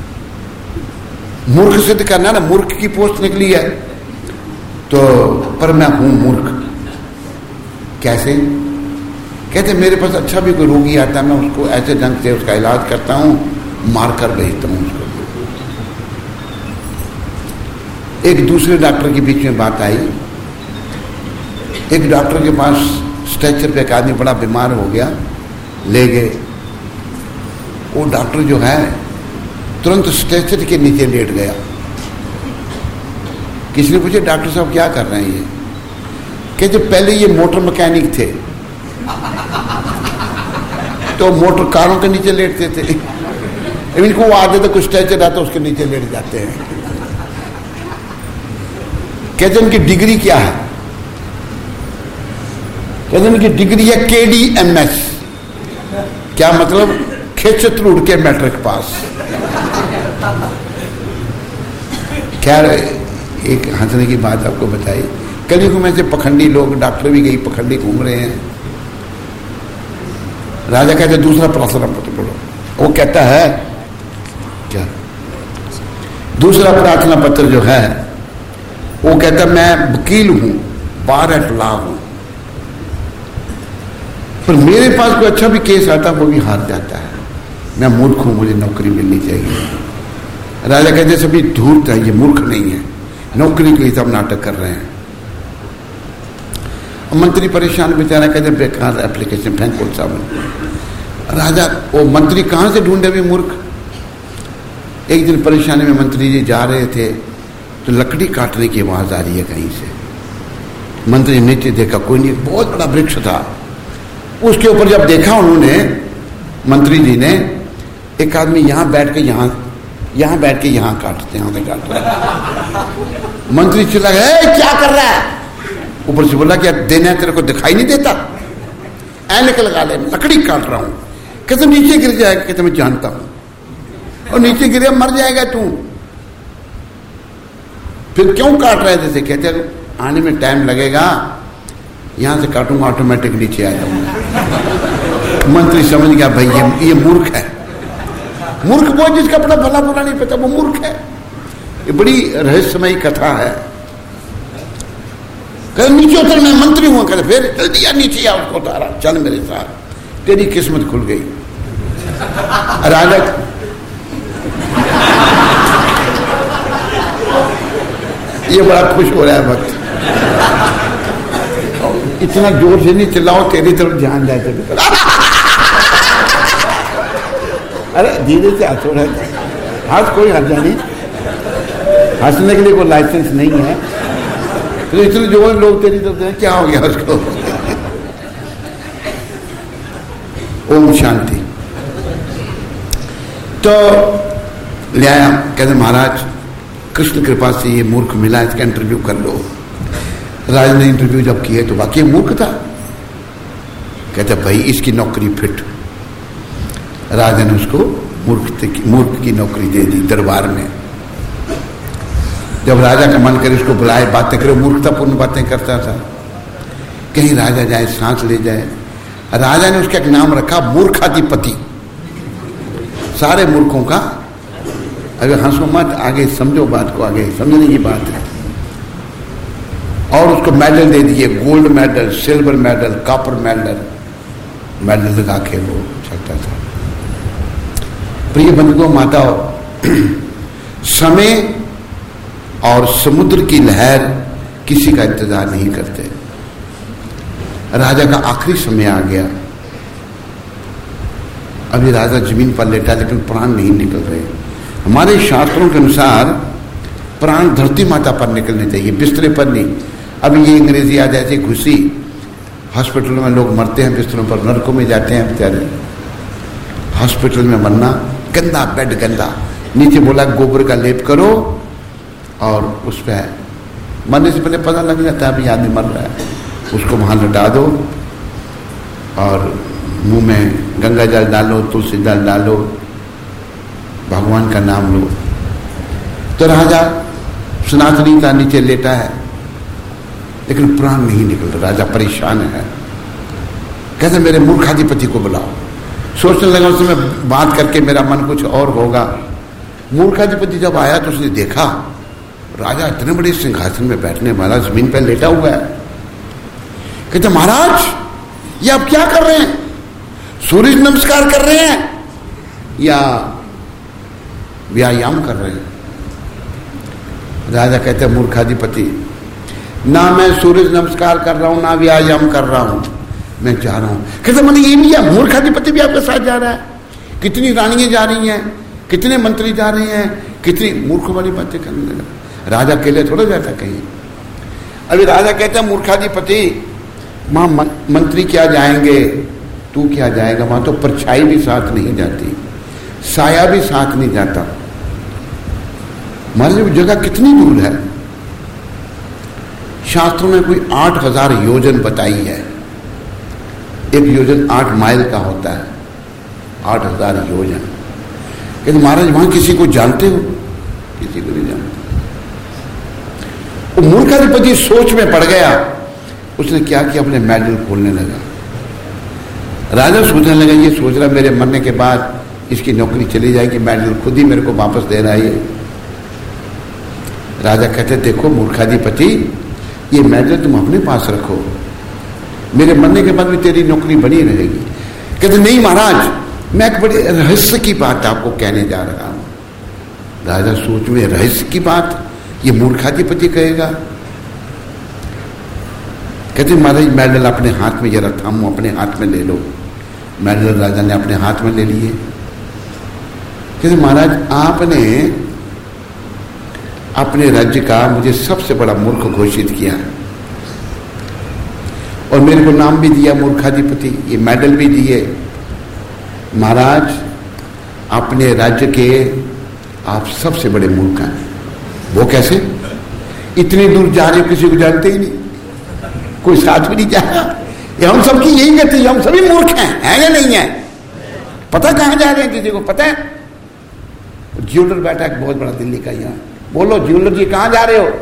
मूर्ख सिद्ध करना ना, मूर्ख की पोस्ट निकली है, तो पर मैं हूं मूर्ख। कैसे? कहते मेरे पास अच्छा भी कोई रोगी आता है, मैं उसको ऐसे ढंग से उसका इलाज करता हूं, मारकर भेजता हूं उसको। एक दूसरे डॉक्टर के बीच में बात आई। एक डॉक्टर के पास स्ट्रेचर पे एक आदमी बड़ा बीमार हो गया, ले गए। वो डॉक्टर जो है तुरंत स्ट्रेचर के नीचे लेट गया। किसी ने पूछा, डॉक्टर साहब क्या कर रहे हैं ये? कहते पहले ये मोटर मैकेनिक थे, तो मोटर कारों के नीचे लेटते थे, इनको वो आते तो कुछ स्ट्रेचर आता उसके नीचे लेट जाते हैं। कहते इनकी डिग्री क्या है? कहते इनकी डिग्री है KDMS। क्या मतलब? खेचत्रूड़ के मैट्रिक पास। खैर, एक हंसने की बात आपको बताई, कलयुग में से पखंडी लोग, डॉक्टर भी गई पखंडी घूम रहे हैं। राजा कहते दूसरा प्रार्थना पत्र पढ़ो। वो कहता है क्या? दूसरा प्रार्थना पत्र जो है वो कहता मैं वकील हूं, बार एट लॉ हूं, पर मेरे पास कोई अच्छा भी केस आता वो भी हार जाता है। मैं मूर्ख हूं, मुझे नौकरी मिलनी चाहिए। राजा कहते सभी धूर्त है, ये मूर्ख नहीं है, नौकरी के लिए सब नाटक कर रहे हैं। मंत्री परेशान बेचारा, कहते बेकार एप्लीकेशन फेंक कौन सा। राजा वो मंत्री कहां से ढूंढे भी मूर्ख। एक दिन परेशानी में मंत्री जी जा रहे थे, तो लकड़ी काटने की आवाज आ रही है कहीं से। मंत्री नीचे देखा, कोई नहीं, बहुत बड़ा वृक्ष था। उसके ऊपर जब देखा उन्होंने, मंत्री जी ने, एक आदमी यहां बैठ के यहां बैठ के यहां काटते, यहां से काट रहा है। मंत्री चिल्ला गया, क्या कर रहा है? ऊपर से बोला, क्या देना तेरे को दिखाई नहीं देता? ऐनक लगा ले, लकड़ी काट रहा हूं। कहते नीचे गिर जाएगा। कहते मैं जानता हूं, और नीचे गिरे मर जाएगा तू, फिर क्यों काट रहे थे? कहते आने में टाइम लगेगा, यहां से काटूंगा ऑटोमेटिक नीचे आ जाऊंगा। मंत्री समझ गया भाई ये मूर्ख है। मूर्ख वो जिसका अपना भला बुरा नहीं पता, वो मूर्ख है। ये बड़ी रहस्यमयी कथा है। कहते नीचे उतरना, मंत्री हुआ। कहते फिर जल्दी आ नीचे आ, उसको उतारा, चल मेरे साथ, तेरी किस्मत खुल गई। राजा ये बड़ा खुश हो रहा है भक्त। इतना जोर से नहीं चिल्लाओ, तेरी तरफ ध्यान जाए। अरे धीरे से हंसो, हंस, कोई हंसा नहीं, हंसने के लिए कोई लाइसेंस नहीं है। तो इतने जोर लोग तेरी तरफ, क्या हो गया उसको? ओम शांति। तो ले आया, कहते महाराज कृष्ण कृपा से ये मूर्ख मिला, इसका इंटरव्यू कर लो। राजा ने इंटरव्यू जब किए तो वाकई मूर्ख था। कहते भाई इसकी नौकरी फिट। राजा ने उसको मूर्ख की नौकरी दे दी दरबार में। जब राजा का मन करे उसको बुलाए, बातें करे, मूर्खतापूर्ण बातें करता था, कहीं राजा जाए सांस ले जाए। राजा ने उसका एक नाम रखा मूर्खाधिपति, सारे मूर्खों का। अगर हंसो मत, आगे समझो बात को, आगे समझने की बात है। और उसको मेडल दे दिए, gold medal, silver medal, copper medal लगा के वो चलता था। प्रिय बंधुओं माताओं, समय और समुद्र की लहर किसी का इंतजार नहीं करते। राजा का आखिरी समय आ गया। अभी राजा जमीन पर लेटा, लेकिन प्राण नहीं निकल रहे। हमारे शास्त्रों के अनुसार प्राण धरती माता पर निकलने चाहिए, बिस्तरे पर नहीं। अभी ये अंग्रेजी आ जाती घुसी, हॉस्पिटलों में लोग मरते हैं बिस्तरों पर, नरकों में जाते हैं बेचारे। हॉस्पिटल में मरना, गंदा बेड, गंदा, नीचे बोला गोबर का लेप करो और उस पर मरने से पहले पता लग जाता है अभी आदमी मर रहा है, उसको वहां लटा दो और मुंह में गंगा जल डालो, तुलसी जल डालो, भगवान का नाम लो। तो राजा सनातनी का नीचे लेटा है, लेकिन प्राण नहीं निकल रहा। राजा परेशान है, कहते मेरे मूर्खाधिपति को बुलाओ। सोचने लगा उस समय बात करके मेरा मन कुछ और होगा। मूर्खाधिपति जब आया तो उसने देखा राजा इतने बड़े सिंहासन में बैठने वाला जमीन पर लेटा हुआ है। कहते महाराज ये आप क्या कर रहे हैं? सूर्य नमस्कार कर रहे हैं या व्यायाम कर रहे हैं? राजा कहते हैं मूर्खाधिपति, ना मैं सूर्य नमस्कार कर रहा हूं, ना व्यायाम कर रहा हूं, मैं जा रहा हूं। कहते मैंने ये भी है, मूर्खाधिपति भी आपके साथ जा रहा है? कितनी रानियां जा रही हैं, कितने मंत्री जा रहे हैं, कितनी मूर्खों वाली बातें करने लगा। राजा अकेले थोड़ा जाता कहीं। अभी राजा कहता है मूर्खाधिपति, वहां मंत्री क्या जाएंगे, तू क्या जाएगा? वहां तो परछाई भी साथ नहीं जाती, साया भी साथ नहीं जाता। मान लो जगह कितनी दूर है। शास्त्रों में कोई 8000 योजन बताई है। एक योजन 8 माइल का होता है, 8000 योजन। कहते महाराज वहां किसी को जानते हो? किसी को नहीं जानते। वो मूर्खाधिपति सोच में पड़ गया। उसने क्या किया, अपने मेडल खोलने लगा। राजा सोचने लगा ये सोच रहा मेरे मरने के बाद इसकी नौकरी चली जाएगी, मेडल खुद ही मेरे को वापस दे रहा है। राजा कहते देखो मूर्खाधिपति, ये मेडल तुम अपने पास रखो, मेरे मरने के बाद भी तेरी नौकरी बनी रहेगी। कहते नहीं महाराज, मैं एक बड़े रहस्य की बात आपको कहने जा रहा हूं। राजा सोच में, रहस्य की बात ये मूर्खाधिपति कहेगा? कहते महाराज मेडल अपने हाथ में जरा थामो, अपने हाथ में ले लो। मेडल राजा ने अपने हाथ में ले लिए। कहते महाराज आपने अपने राज्य का मुझे सबसे बड़ा मूर्ख घोषित किया और मेरे को नाम भी दिया मूर्खाधिपति, ये मेडल भी दिए। महाराज अपने राज्य के आप सबसे बड़े मूर्ख हैं। वो कैसे? इतनी दूर जा रहे हो, किसी को जानते ही नहीं, कोई साथ भी नहीं जाएगा। ये हम सबकी यही गति, हम सभी मूर्ख हैं या नहीं है? पता कहां जा रहे हैं किसी को पता है? ज्वेलर बैठा है बहुत बड़ा दिल्ली का, यहाँ बोलो ज्वेलर जी कहां जा रहे हो?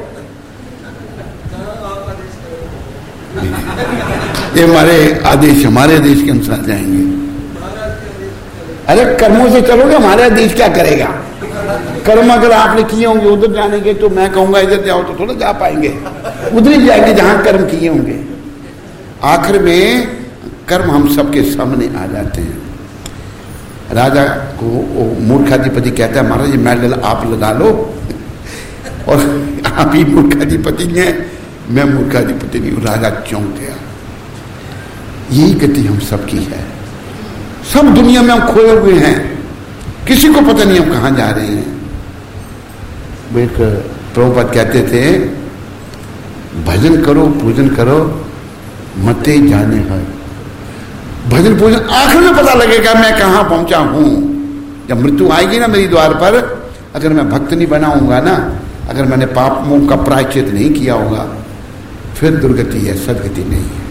ये हमारे आदेश, हमारे आदेश के अनुसार जाएंगे। अरे कर्मों से चलोगे, हमारे आदेश क्या करेगा? कर्म अगर आपने किए होंगे उधर जाने के, तो मैं कहूंगा इधर जाओ तो थोड़ा जा पाएंगे, उधर ही जाएंगे जहां कर्म किए होंगे। आखिर में कर्म हम सबके सामने आ जाते हैं। राजा को मूर्खाधिपति कहता है महाराज ये मेडल आप लगा लो, और आप ही मूर्खाधिपति हैं, मैं मूर्खाधिपति नहीं हूं। राजा चौंक गया। यही गति हम सबकी है। सब दुनिया में हम खोए हुए हैं, किसी को पता नहीं हम कहां जा रहे हैं। वो एक प्रभुपाद कहते थे भजन करो पूजन करो मते जाने है। भजन पूजन आखिर में पता लगेगा मैं कहां पहुंचा हूं। जब मृत्यु आएगी ना मेरी द्वार पर, अगर मैं भक्त नहीं बना हूंगा ना, अगर मैंने पापों का प्रायश्चित नहीं किया होगा, फिर दुर्गति है, सदगति नहीं है।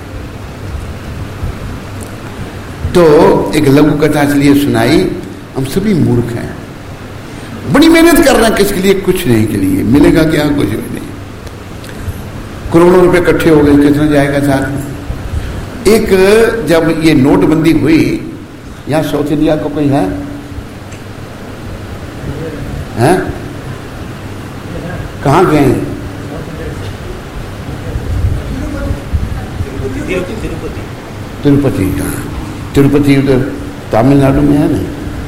तो एक लघु कथा इसलिए सुनाई, हम सभी मूर्ख हैं, बड़ी मेहनत कर रहे हैं किसके लिए? कुछ नहीं के लिए। मिलेगा क्या? कुछ भी नहीं। करोड़ों रुपए इकट्ठे हो गए, कितना जाएगा साथ में? एक जब ये नोटबंदी हुई, यहां साउथ इंडिया को कोई है? कहाँ गए हैं? तिरुपति। कहाँ? तिरुपति उधर तमिलनाडु में है ना?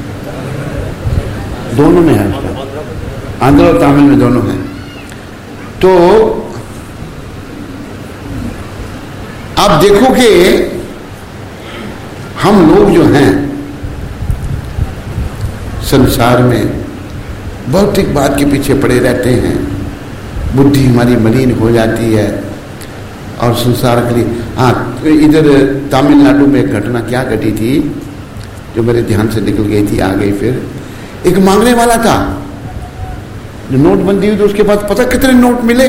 दोनों में है उसका, आंध्र और तमिल में दोनों है। तो आप देखो कि हम लोग जो हैं संसार में भौतिक बात के पीछे पड़े रहते हैं, बुद्धि हमारी मलिन हो जाती है और संसार के लिए। हाँ, इधर तमिलनाडु में एक घटना क्या घटी थी जो मेरे ध्यान से निकल गई थी, आ गई फिर। एक मांगने वाला था, जो नोटबंदी हुई तो उसके पास पता कितने नोट मिले?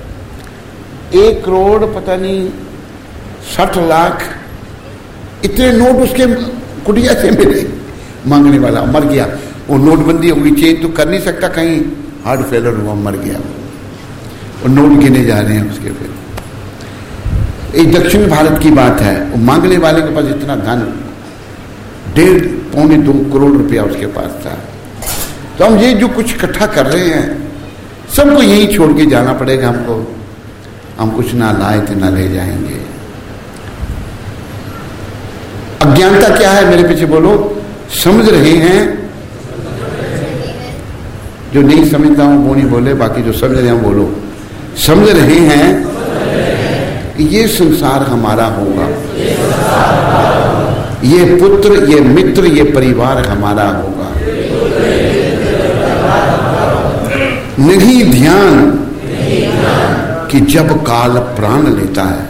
1 करोड़ पता नहीं 60 लाख, इतने नोट उसके कुटिया से मिले। मांगने वाला मर गया। वो नोटबंदी होगी, चेंज तो कर नहीं सकता, कहीं हार्ट फेलर हुआ, मर गया। वो नोट गिने जा रहे हैं उसके। फिर एक दक्षिण भारत की बात है, वो मांगने वाले के पास इतना धन 1.5 पौने 2 करोड़ रुपया उसके पास था। तो हम ये जो कुछ इकट्ठा कर रहे हैं, सबको यही छोड़ के जाना पड़ेगा हमको। हम कुछ ना लाए थे ना ले जाएंगे। अज्ञानता क्या है? मेरे पीछे बोलो। समझ रहे हैं, जो नहीं समझता हूं वो नहीं बोले, बाकी जो समझ रहे हैं बोलो। समझ रहे हैं कि ये संसार हमारा होगा, ये पुत्र, ये मित्र, ये परिवार हमारा होगा। नहीं ध्यान कि जब काल प्राण लेता है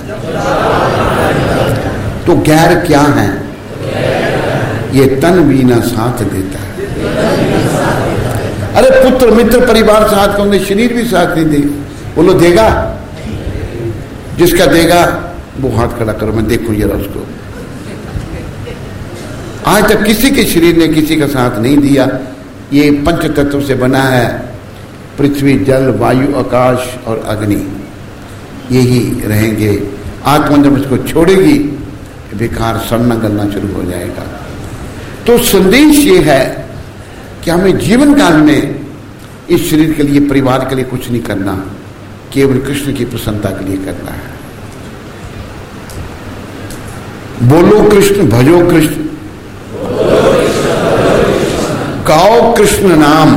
तो गैर क्या है? ये तन भी ना साथ देता है। अरे पुत्र मित्र परिवार साथ कौन दे? शरीर भी साथ नहीं देगा। बोलो देगा? जिसका देगा वो हाथ खड़ा करो, मैं देखूं जरा उसको। आज तक किसी के शरीर ने किसी का साथ नहीं दिया। ये पंच तत्व से बना है, पृथ्वी, जल, वायु, आकाश और अग्नि, यही रहेंगे। आत्मा जब इसको छोड़ेगी, बेकार सड़ना गलना शुरू हो जाएगा। तो संदेश ये है कि हमें जीवन काल में इस शरीर के लिए, परिवार के लिए कुछ नहीं करना, केवल कृष्ण की प्रसन्नता के लिए करना है। बोलो कृष्ण, भजो कृष्ण, गाओ कृष्ण नाम,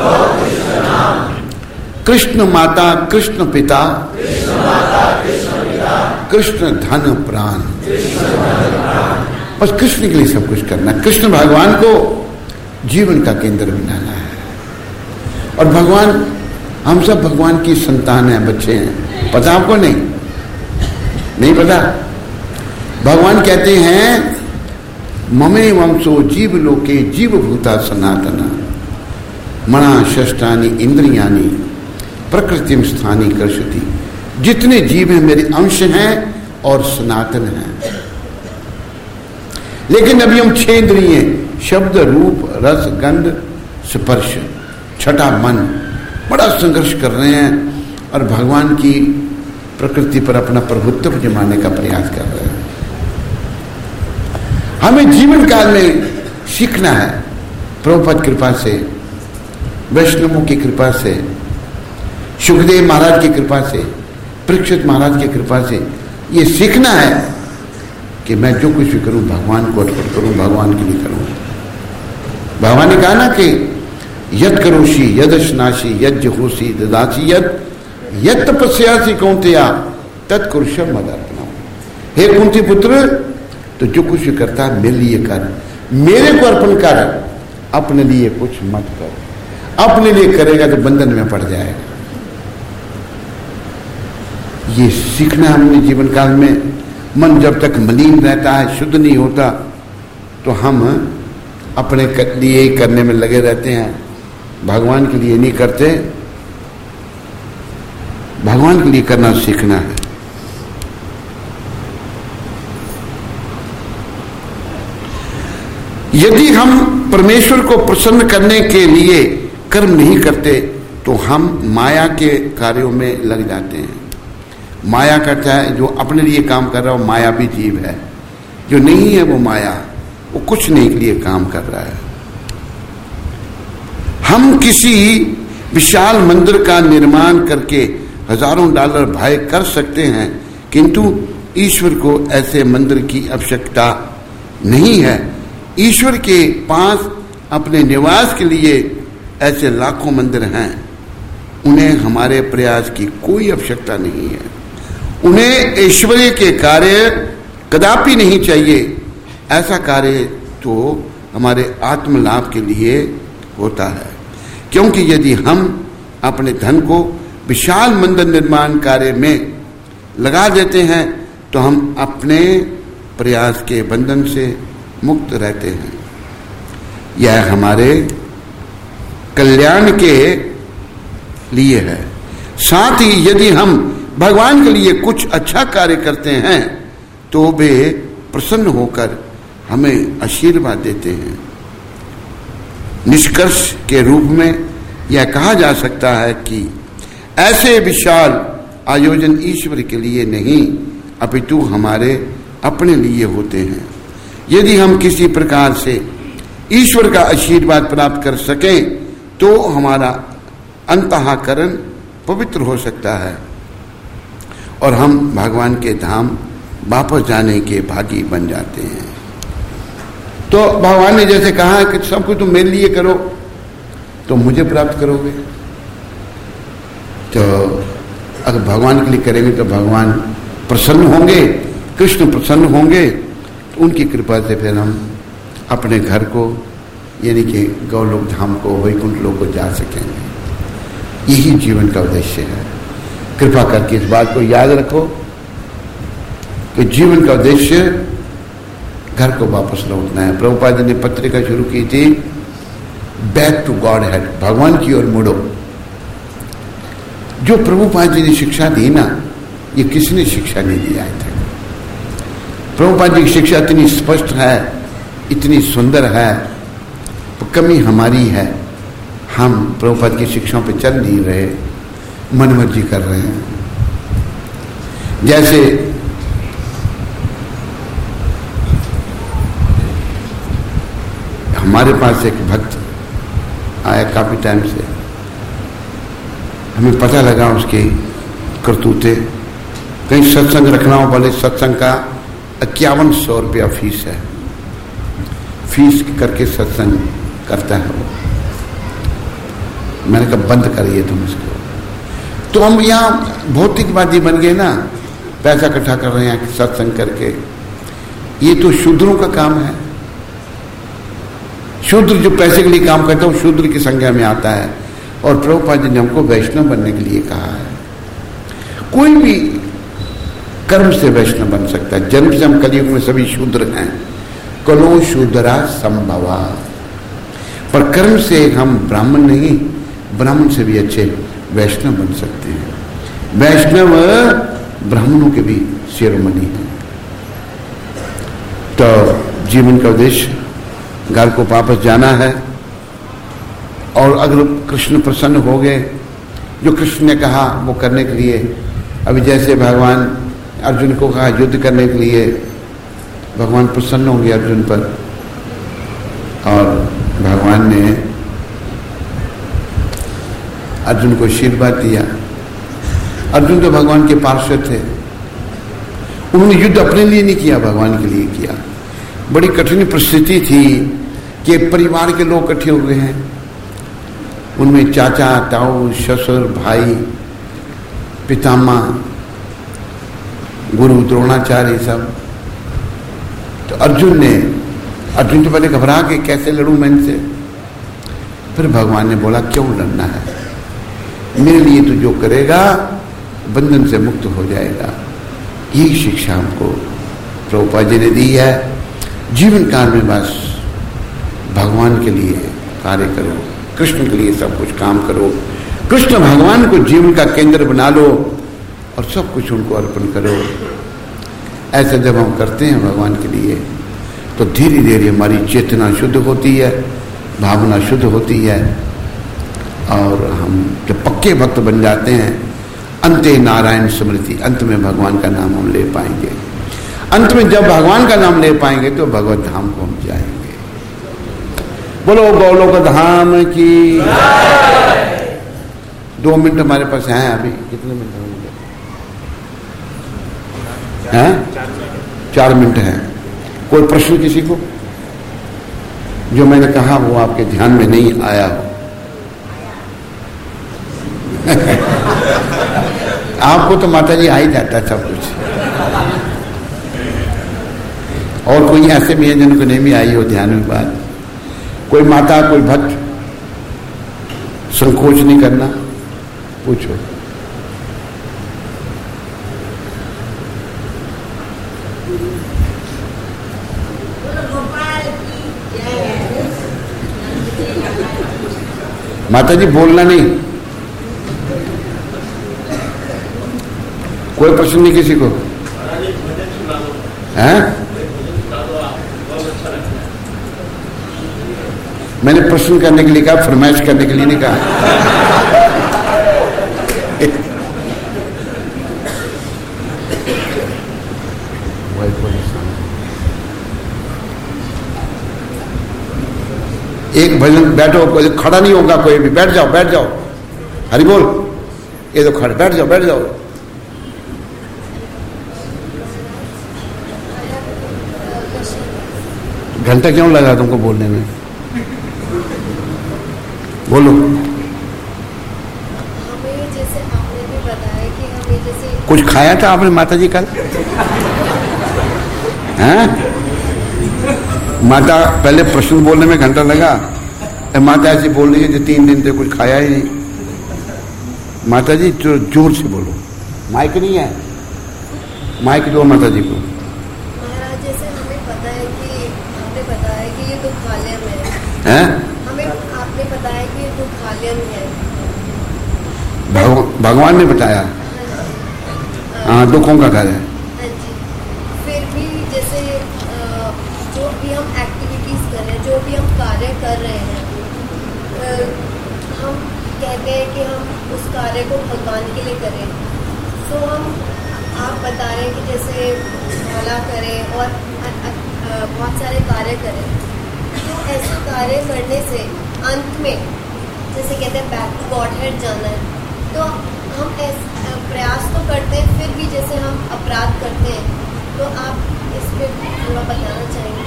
कृष्ण माता कृष्ण पिता, कृष्ण धन प्राण। बस कृष्ण के लिए सब कुछ करना। कृष्ण भगवान को जीवन का केंद्र बनाना है। और भगवान, हम सब भगवान की संतान हैं, बच्चे हैं। पता आपको? नहीं पता? भगवान कहते हैं ममे वंशो जीव लोके जीव भूता सनातना मना षष्ठानि इंद्रियानि प्रकृतिम स्थानी कर्षति। जितने जीव हैं मेरे अंश हैं और सनातन हैं। लेकिन अभी हम 6 इंद्रिय, शब्द, रूप, रस, गंध, स्पर्श, छठा मन, बड़ा संघर्ष कर रहे हैं और भगवान की प्रकृति पर अपना प्रभुत्व जमाने का प्रयास कर रहे हैं। हमें जीवन काल में सीखना है, प्रभुपाद कृपा से, वैष्णवों की कृपा से, सुखदेव महाराज की कृपा से, परीक्षित महाराज की कृपा से ये सीखना है कि मैं जो कुछ भी करूं भगवान को अर्पण करूं, भगवान के लिए करूं। भगवान ने कहा ना कि यद करोषि यदश्नाशी यद जहोसी ददासी यद तपस्यासी कौंतेया तत्कुरुषम मदर्पणम। हे कुंती पुत्र, तो जो कुछ भी करता है मेरे लिए कर, मेरे को अर्पण कर, अपने लिए कुछ मत कर। अपने लिए करेगा तो बंधन में पड़ जाएगा। ये सीखना हमने जीवन काल में। मन जब तक मलिन रहता है, शुद्ध नहीं होता, तो हम अपने लिए करने में लगे रहते हैं, भगवान के लिए नहीं करते। भगवान के लिए करना सीखना है। यदि हम परमेश्वर को प्रसन्न करने के लिए कर्म नहीं करते तो हम माया के कार्यों में लग जाते हैं। माया करता है जो अपने लिए काम कर रहा है, वो मायावी जीव है। जो नहीं है वो माया, वो कुछ नहीं के लिए काम कर रहा है। हम किसी विशाल मंदिर का निर्माण करके हजारों डॉलर व्यय कर सकते हैं, किंतु ईश्वर को ऐसे मंदिर की आवश्यकता नहीं है। ईश्वर के पास अपने निवास के लिए ऐसे लाखों मंदिर हैं, उन्हें हमारे प्रयास की कोई आवश्यकता नहीं है। उन्हें ऐश्वर्य के कार्य कदापि नहीं चाहिए। ऐसा कार्य तो हमारे आत्मलाभ के लिए होता है, क्योंकि यदि हम अपने धन को विशाल मंदिर निर्माण कार्य में लगा देते हैं तो हम अपने प्रयास के बंधन से मुक्त रहते हैं। यह हमारे कल्याण के लिए है। साथ ही यदि हम भगवान के लिए कुछ अच्छा कार्य करते हैं तो वे प्रसन्न होकर हमें आशीर्वाद देते हैं। निष्कर्ष के रूप में यह कहा जा सकता है कि ऐसे विशाल आयोजन ईश्वर के लिए नहीं अपितु हमारे अपने लिए होते हैं। यदि हम किसी प्रकार से ईश्वर का आशीर्वाद प्राप्त कर सकें तो हमारा अंतःकरण पवित्र हो सकता है और हम भगवान के धाम वापस जाने के भागी बन जाते हैं। तो भगवान ने जैसे कहा कि सब कुछ तुम मेरे लिए करो तो मुझे प्राप्त करोगे। तो अगर भगवान के लिए करेंगे तो भगवान प्रसन्न होंगे, कृष्ण प्रसन्न होंगे, तो उनकी कृपा से फिर हम अपने घर को यानी कि गौलोक धाम को, वैकुंठ लोक को जा सकेंगे। यही जीवन का उद्देश्य है। कृपा करके इस बात को याद रखो कि जीवन का उद्देश्य घर को वापस लौटना है। प्रभुपाद जी ने पत्रिका शुरू की थी, बैक टू गॉड हेड, भगवान की ओर मुड़ो। जो प्रभुपाद जी ने शिक्षा दी ना, ये किसने शिक्षा नहीं दिया है। प्रभुपाद जी की शिक्षा इतनी स्पष्ट है, इतनी सुंदर है, तो कमी हमारी है। हम प्रभुपाद की शिक्षाओं पे चल नहीं रहे, मनमर्जी कर रहे हैं। जैसे हमारे पास एक भक्त आया काफी टाइम से, हमें पता लगा उसकी करतूते। कहीं सत्संग रखना हो, बोले सत्संग का 5100 रुपया फीस है, फीस करके सत्संग करता है वो। मैंने कहा बंद करिए तुम इसको। तो हम यहाँ भौतिकवादी बन गए ना, पैसा इकट्ठा कर रहे हैं सत्संग करके। ये तो शूद्रों का काम है। शूद्र जो पैसे के लिए काम करता है वो शूद्र की संज्ञा में आता है। और प्रभुपाद जी ने हमको वैष्णव बनने के लिए कहा है। कोई भी कर्म से वैष्णव बन सकता है। जन्म से हम कलयुग में सभी शूद्र हैं, कलो शूद्रा संभवा, पर कर्म से हम ब्राह्मण नहीं, ब्राह्मण से भी अच्छे वैष्णव बन सकते हैं। वैष्णव ब्राह्मणों के भी शिरोमणि है। तो जीवन का उद्देश्य घर को वापस जाना है। और अगर कृष्ण प्रसन्न हो गए, जो कृष्ण ने कहा वो करने के लिए, अभी जैसे भगवान अर्जुन को कहा युद्ध करने के लिए, भगवान प्रसन्न होंगे अर्जुन पर। और भगवान ने अर्जुन को आशीर्वाद दिया। अर्जुन तो भगवान के पार्षद थे, उन्होंने युद्ध अपने लिए नहीं किया, भगवान के लिए किया। बड़ी कठिन परिस्थिति थी कि परिवार के लोग इकट्ठे हुए हैं, उनमें चाचा, ताऊ, ससुर, भाई, पितामह, गुरु द्रोणाचार्य सब। तो अर्जुन तो पहले घबरा के कैसे लड़ूं मैं इनसे। फिर भगवान ने बोला क्यों लड़ना है, मेरे लिए तो जो करेगा बंधन से मुक्त हो जाएगा। यही शिक्षा हमको प्रभुपाद जी ने दी है। जीवन काल में बस भगवान के लिए कार्य करो, कृष्ण के लिए सब कुछ काम करो, कृष्ण भगवान को जीवन का केंद्र बना लो और सब कुछ उनको अर्पण करो। ऐसा जब हम करते हैं भगवान के लिए तो धीरे धीरे हमारी चेतना शुद्ध होती है, भावना शुद्ध होती है और हम जब पक्के भक्त बन जाते हैं, अंते नारायण स्मृति, अंत में भगवान का नाम हम ले पाएंगे। अंत में जब भगवान का नाम ले पाएंगे तो भगवत धाम को हम जाएंगे। बोलो गोलोक धाम की। 2 मिनट हमारे पास हैं अभी। कितने मिनट हैं? 4 मिनट हैं। कोई प्रश्न किसी को जो मैंने कहा वो आपके ध्यान में नहीं आया हो? आपको तो माता जी आ ही जाता है सब कुछ। और कोई ऐसे भी है जिनको नहीं भी आई हो ध्यान में बात? कोई माता, कोई भक्त, संकोच नहीं करना, पूछो। माता जी बोलना नहीं। कोई प्रश्न नहीं किसी को? हैं? मैंने प्रश्न करने के लिए कहा, फरमाइश करने के लिए नहीं कहा। एक भजन, बैठो, कोई खड़ा नहीं होगा, कोई भी बैठ जाओ, बैठ जाओ। हरि बोल। ये तो खड़े, बैठ जाओ, बैठ जाओ। घंटा क्यों लगा तुमको बोलने में? बोलो। हमें जैसे आपने भी बताया कि हमें जैसे कुछ खाया था आपने माता जी कल? हैं? माता पहले प्रश्न बोलने में घंटा लगा। माता ऐसी बोल रही है जो 3 दिन से कुछ खाया ही नहीं। माता जी तो जोर से बोलो, माइक नहीं है, माइक दो माता जी को। महाराज जैसे हमें पता है कि आपने बताया कि ये दुखालय में है, हमें आपने बताया कि ये दुखालय में है। भगवान ने बताया। हाँ, दुखों का घर है। हाँ जी। फिर भी जैसे जो भी हम एक्टिविटीज कर रहे हैं, जो भी हम कार्य कर रहे हैं, हम कहते हैं कि हम उस कार्य को भगवान के लिए करें। तो हम, आप बता रहे हैं कि जैसे भला करें और बहुत सारे कार्य करें। तो ऐसे कार्य करने से अंत में जैसे कहते हैं बैक टू गॉड हेड जाना है, तो हम प्रयास तो करते हैं, फिर भी जैसे हम अपराध करते हैं, तो आप इस पर थोड़ा बताना चाहेंगे?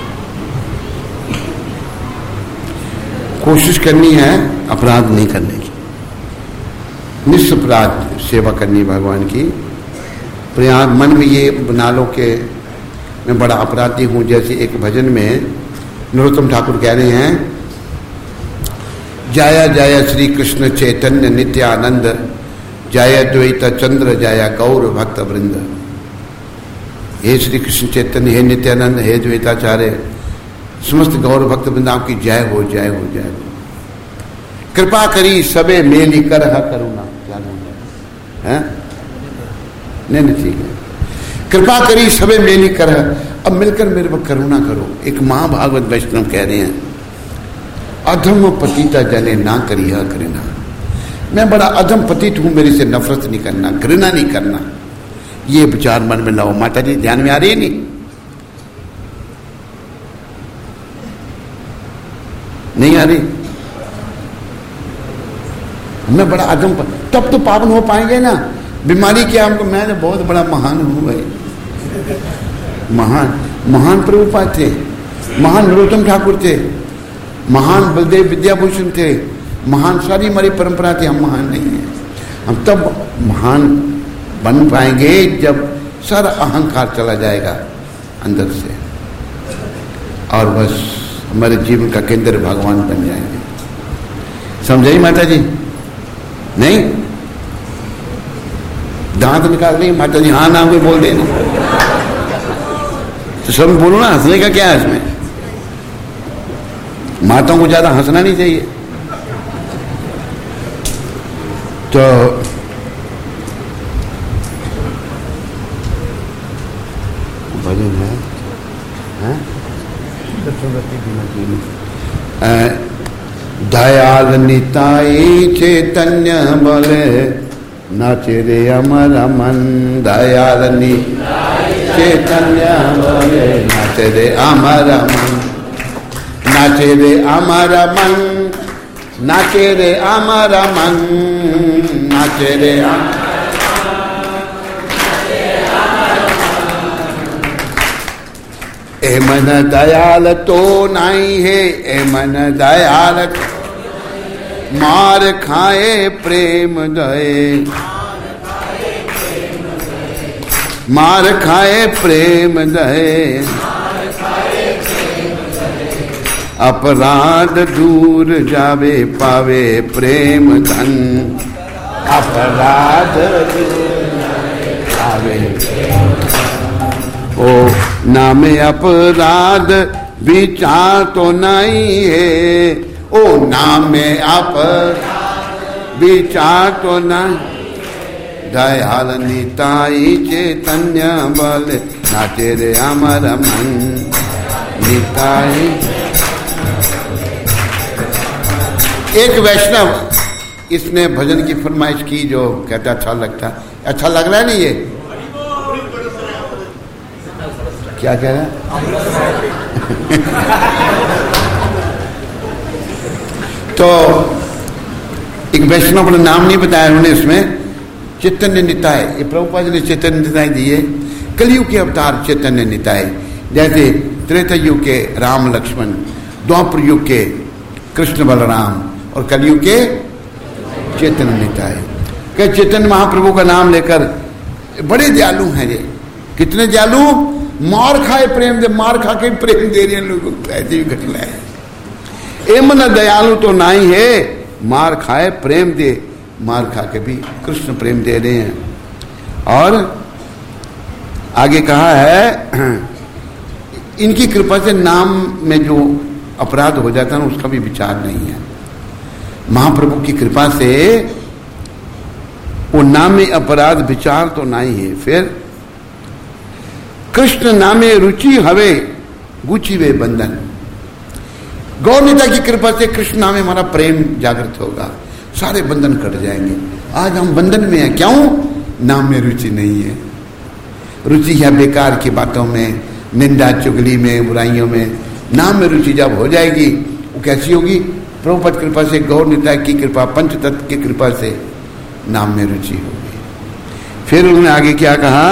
कोशिश करनी है अपराध नहीं करने की, निष्पराध सेवा करनी भगवान की। प्रयास मन में ये बना लो कि मैं बड़ा अपराधी हूं। जैसे एक भजन में नरोत्तम ठाकुर कह रहे हैं, जय जय श्री कृष्ण चैतन्य नित्यानंद, जय द्वैत चंद्र, जय गौर भक्त वृंद। हे श्री कृष्ण चैतन्य, हे नित्यानंद, हे द्वैताचार्य, समस्त गौर भक्त वृंद आपकी जय हो, जय हो, जय हो। कृपा करी सबे मेली कर करुणा। क्या है? नहीं, ठीक है। कृपा करी सबे मेली कर, अब मिलकर मेरे पर करुणा करो। एक महाभागवत वैष्णव कह रहे हैं, अधम पतिता जने ना करिया घृणा। मैं बड़ा अधम पतित हूं, मेरे से नफरत नहीं करना, घृणा नहीं करना। ये विचार मन में लाओ। माता जी ध्यान में आ रही है? नहीं आ रही? मैं बड़ा अधम, तब तो पावन हो पाएंगे ना। बीमारी क्या हमको? मैं तो बहुत बड़ा महान हूं भाई। महान प्रभुपाद थे, महान नरोत्तम ठाकुर थे, महान बलदेव विद्याभूषण थे, महान सारी हमारी परंपरा थी। हम महान नहीं है। हम तब महान बन पाएंगे जब सारा अहंकार चला जाएगा अंदर से, और बस हमारे जीवन का केंद्र भगवान बन जाएंगे। समझाई माता जी? नहीं? दांत निकाल रही माता जी, हाँ ना कोई बोल देना तो सब बोलो ना, हंसने का क्या है इसमें? माताओं को ज्यादा हंसना नहीं चाहिए। तो भजन है दयाल निताई चैतन्य बोले नाचे रे अमर मन। दयाल चैतन्य बोले नाचे रे अमर मन। नाचे रे अमर मन, नाचे रे अमर मन, नाचे रे ए मन दयाल तो नहीं है, ए मन दयाल मार खाए प्रेम दए, मार खाए प्रेम दए। अपराध दूर जावे पावे प्रेम धन। अपराध दूर जावे ओ नामे अपराध विचार तो नहीं है। ओ नामे अपराध विचार तो नहीं। दयाल निताई चैतन्य बल नाचे रे अमर मन। निताई एक वैष्णव इसने भजन की फरमाइश की जो कहता अच्छा लगता। अच्छा लग रहा है नहीं ये? क्या कह रहा है? तो एक वैष्णव ने नाम नहीं बताया उन्होंने इसमें चैतन्य निताय। ये प्रभुपाद जी ने चैतन्य निताय दिए। कलयुग के अवतार चैतन्य निताय, जैसे त्रेता युग के राम लक्ष्मण, द्वापर युग के कृष्ण बलराम और कलयुग के चैतन्य निताय। क्या चैतन्य महाप्रभु का नाम लेकर बड़े दयालु हैं ये। कितने दयालु? मार खाए प्रेम दे, मार खा के प्रेम दे रहे हैं लोगों को। ऐसी भी घटना है। ए मन दयालु तो नहीं है, मार खाए प्रेम दे, मार खा के भी कृष्ण प्रेम दे रहे हैं। और आगे कहा है इनकी कृपा से नाम में जो अपराध हो जाता है उसका भी विचार नहीं है। महाप्रभु की कृपा से वो नाम में अपराध विचार तो नहीं है। फिर कृष्ण नामे रुचि हवे गुची वे बंधन। गौरनीता की कृपा से कृष्ण नामे हमारा प्रेम जागृत होगा, सारे बंधन कट जाएंगे। आज हम बंधन में हैं, क्यों? नाम में रुचि नहीं है। रुचि है बेकार की बातों में, निंदा चुगली में, बुराइयों में। नाम में रुचि जब हो जाएगी वो कैसी होगी? प्रभुपद कृपा से, गौरनीता की कृपा, पंचतत्व की कृपा से नाम में रुचि होगी। फिर उन्होंने आगे क्या कहा?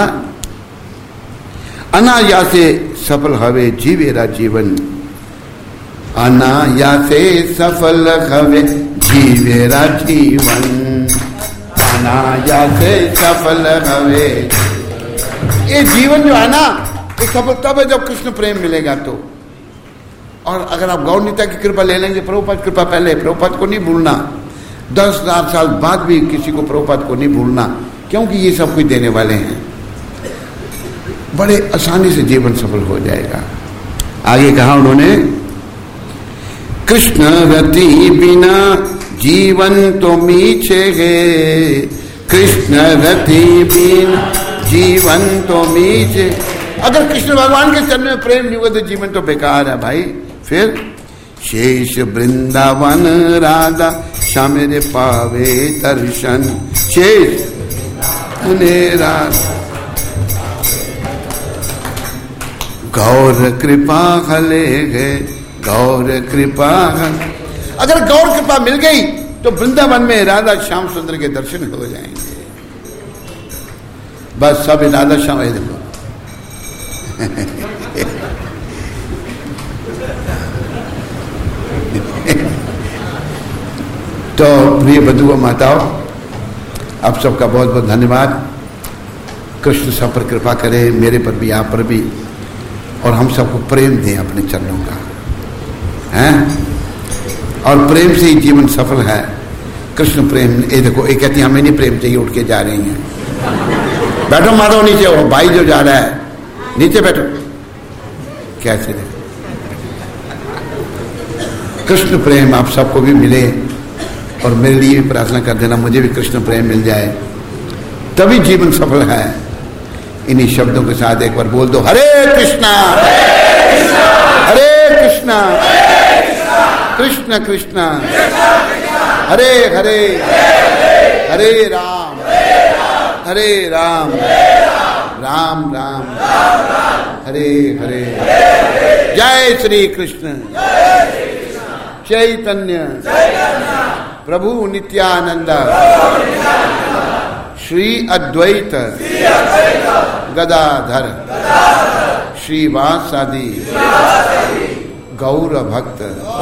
अनायासे सफल हवे जीवेरा जीवन। अनायासे सफल हवे जीवेरा जीवन। अनायासे सफल हवे। ये जीवन जो है ना, ये सफल तब है जब कृष्ण प्रेम मिलेगा तो। और अगर आप गौरनीता की कृपा ले लेंगे, प्रभुपाद कृपा पहले, प्रभुपाद को नहीं भूलना। 10,000 साल बाद भी किसी को प्रभुपाद को नहीं भूलना, क्योंकि ये सब कुछ देने वाले हैं। बड़े आसानी से जीवन सफल हो जाएगा। आगे कहा उन्होंने कृष्ण रति बिना जीवन तो मीछे है। कृष्ण रति बिना जीवन तो मीछे। अगर कृष्ण भगवान के चरण में प्रेम नहीं हुआ तो जीवन तो बेकार है भाई। फिर शेष वृंदावन राधा श्याम रे पावे दर्शन। शेष राधा गौर कृपा हले गए, गौर कृपा। अगर गौर कृपा मिल गई तो वृंदावन में राधा श्याम सुंदर के दर्शन हो जाएंगे। बस सब राधा श्याम है। देखो तो प्रिय बंधुओं माताओं, आप सबका बहुत बहुत धन्यवाद। कृष्ण सब पर कृपा करे, मेरे पर भी, आप पर भी, और हम सबको प्रेम दें अपने चरणों का, हैं? और प्रेम से ही जीवन सफल है। कृष्ण प्रेम। ये देखो, ये कहती हमें नहीं प्रेम चाहिए, उठ के जा रही हैं। बैठो माधव नीचे, हो भाई जो जा रहा है नीचे बैठो। कैसे देखो कृष्ण प्रेम आप सबको भी मिले और मेरे लिए भी प्रार्थना कर देना, मुझे भी कृष्ण प्रेम मिल जाए, तभी जीवन सफल है। इन्हीं शब्दों के साथ एक बार बोल दो, हरे कृष्णा हरे कृष्णा कृष्ण कृष्ण हरे हरे हरे राम राम राम हरे हरे। जय श्री कृष्ण चैतन्य प्रभु नित्यानंद श्री अद्वैत गदाधर श्रीवासादि गौर भक्त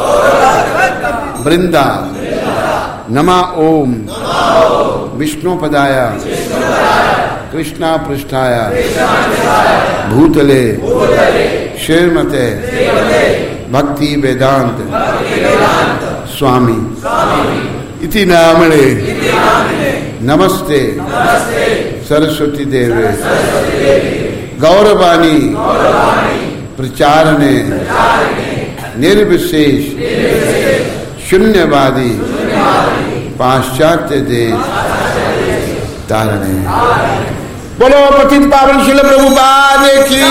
वृंदा नमा ओम विष्णुपदाय कृष्णा पृष्ठाय भूतले श्रीमते भक्ति वेदांत स्वामी इति नामने नमस्ते सरस्वती देवे गौरवाणी प्रचारणे निर्विशेष शून्यवादी पाश्चात्य देश तारणे। बोलो पतित पावन शिल प्रभुपाद की।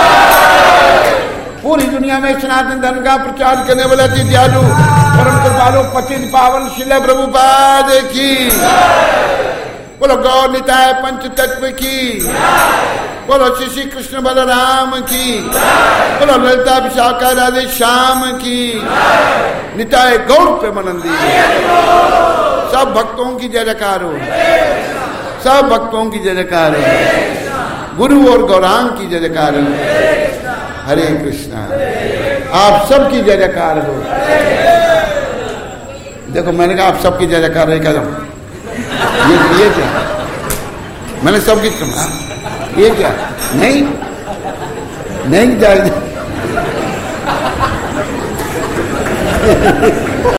पूरी दुनिया में सनातन धर्म का प्रचार करने वाले अति दयालु परम कृपालु पतित पावन शिल प्रभुपाद की। बोलो गौर निताय पंच तत्व की। बोलो श्री कृष्ण बलराम की। बोलो ललिता विशाखा राधे श्याम की। निताय गौर प्रेमानंदी। सब भक्तों की जय जयकार हो, सब भक्तों की जय जयकार हो, गुरु और गौरांग की जय जयकार हो। हरे कृष्णा। आप सबकी जय जयकार हो। देखो मैंने कहा आप सबकी जय जयकार है, क्या ये क्या मैंने सबकी कहा, ये क्या नहीं नहीं जाए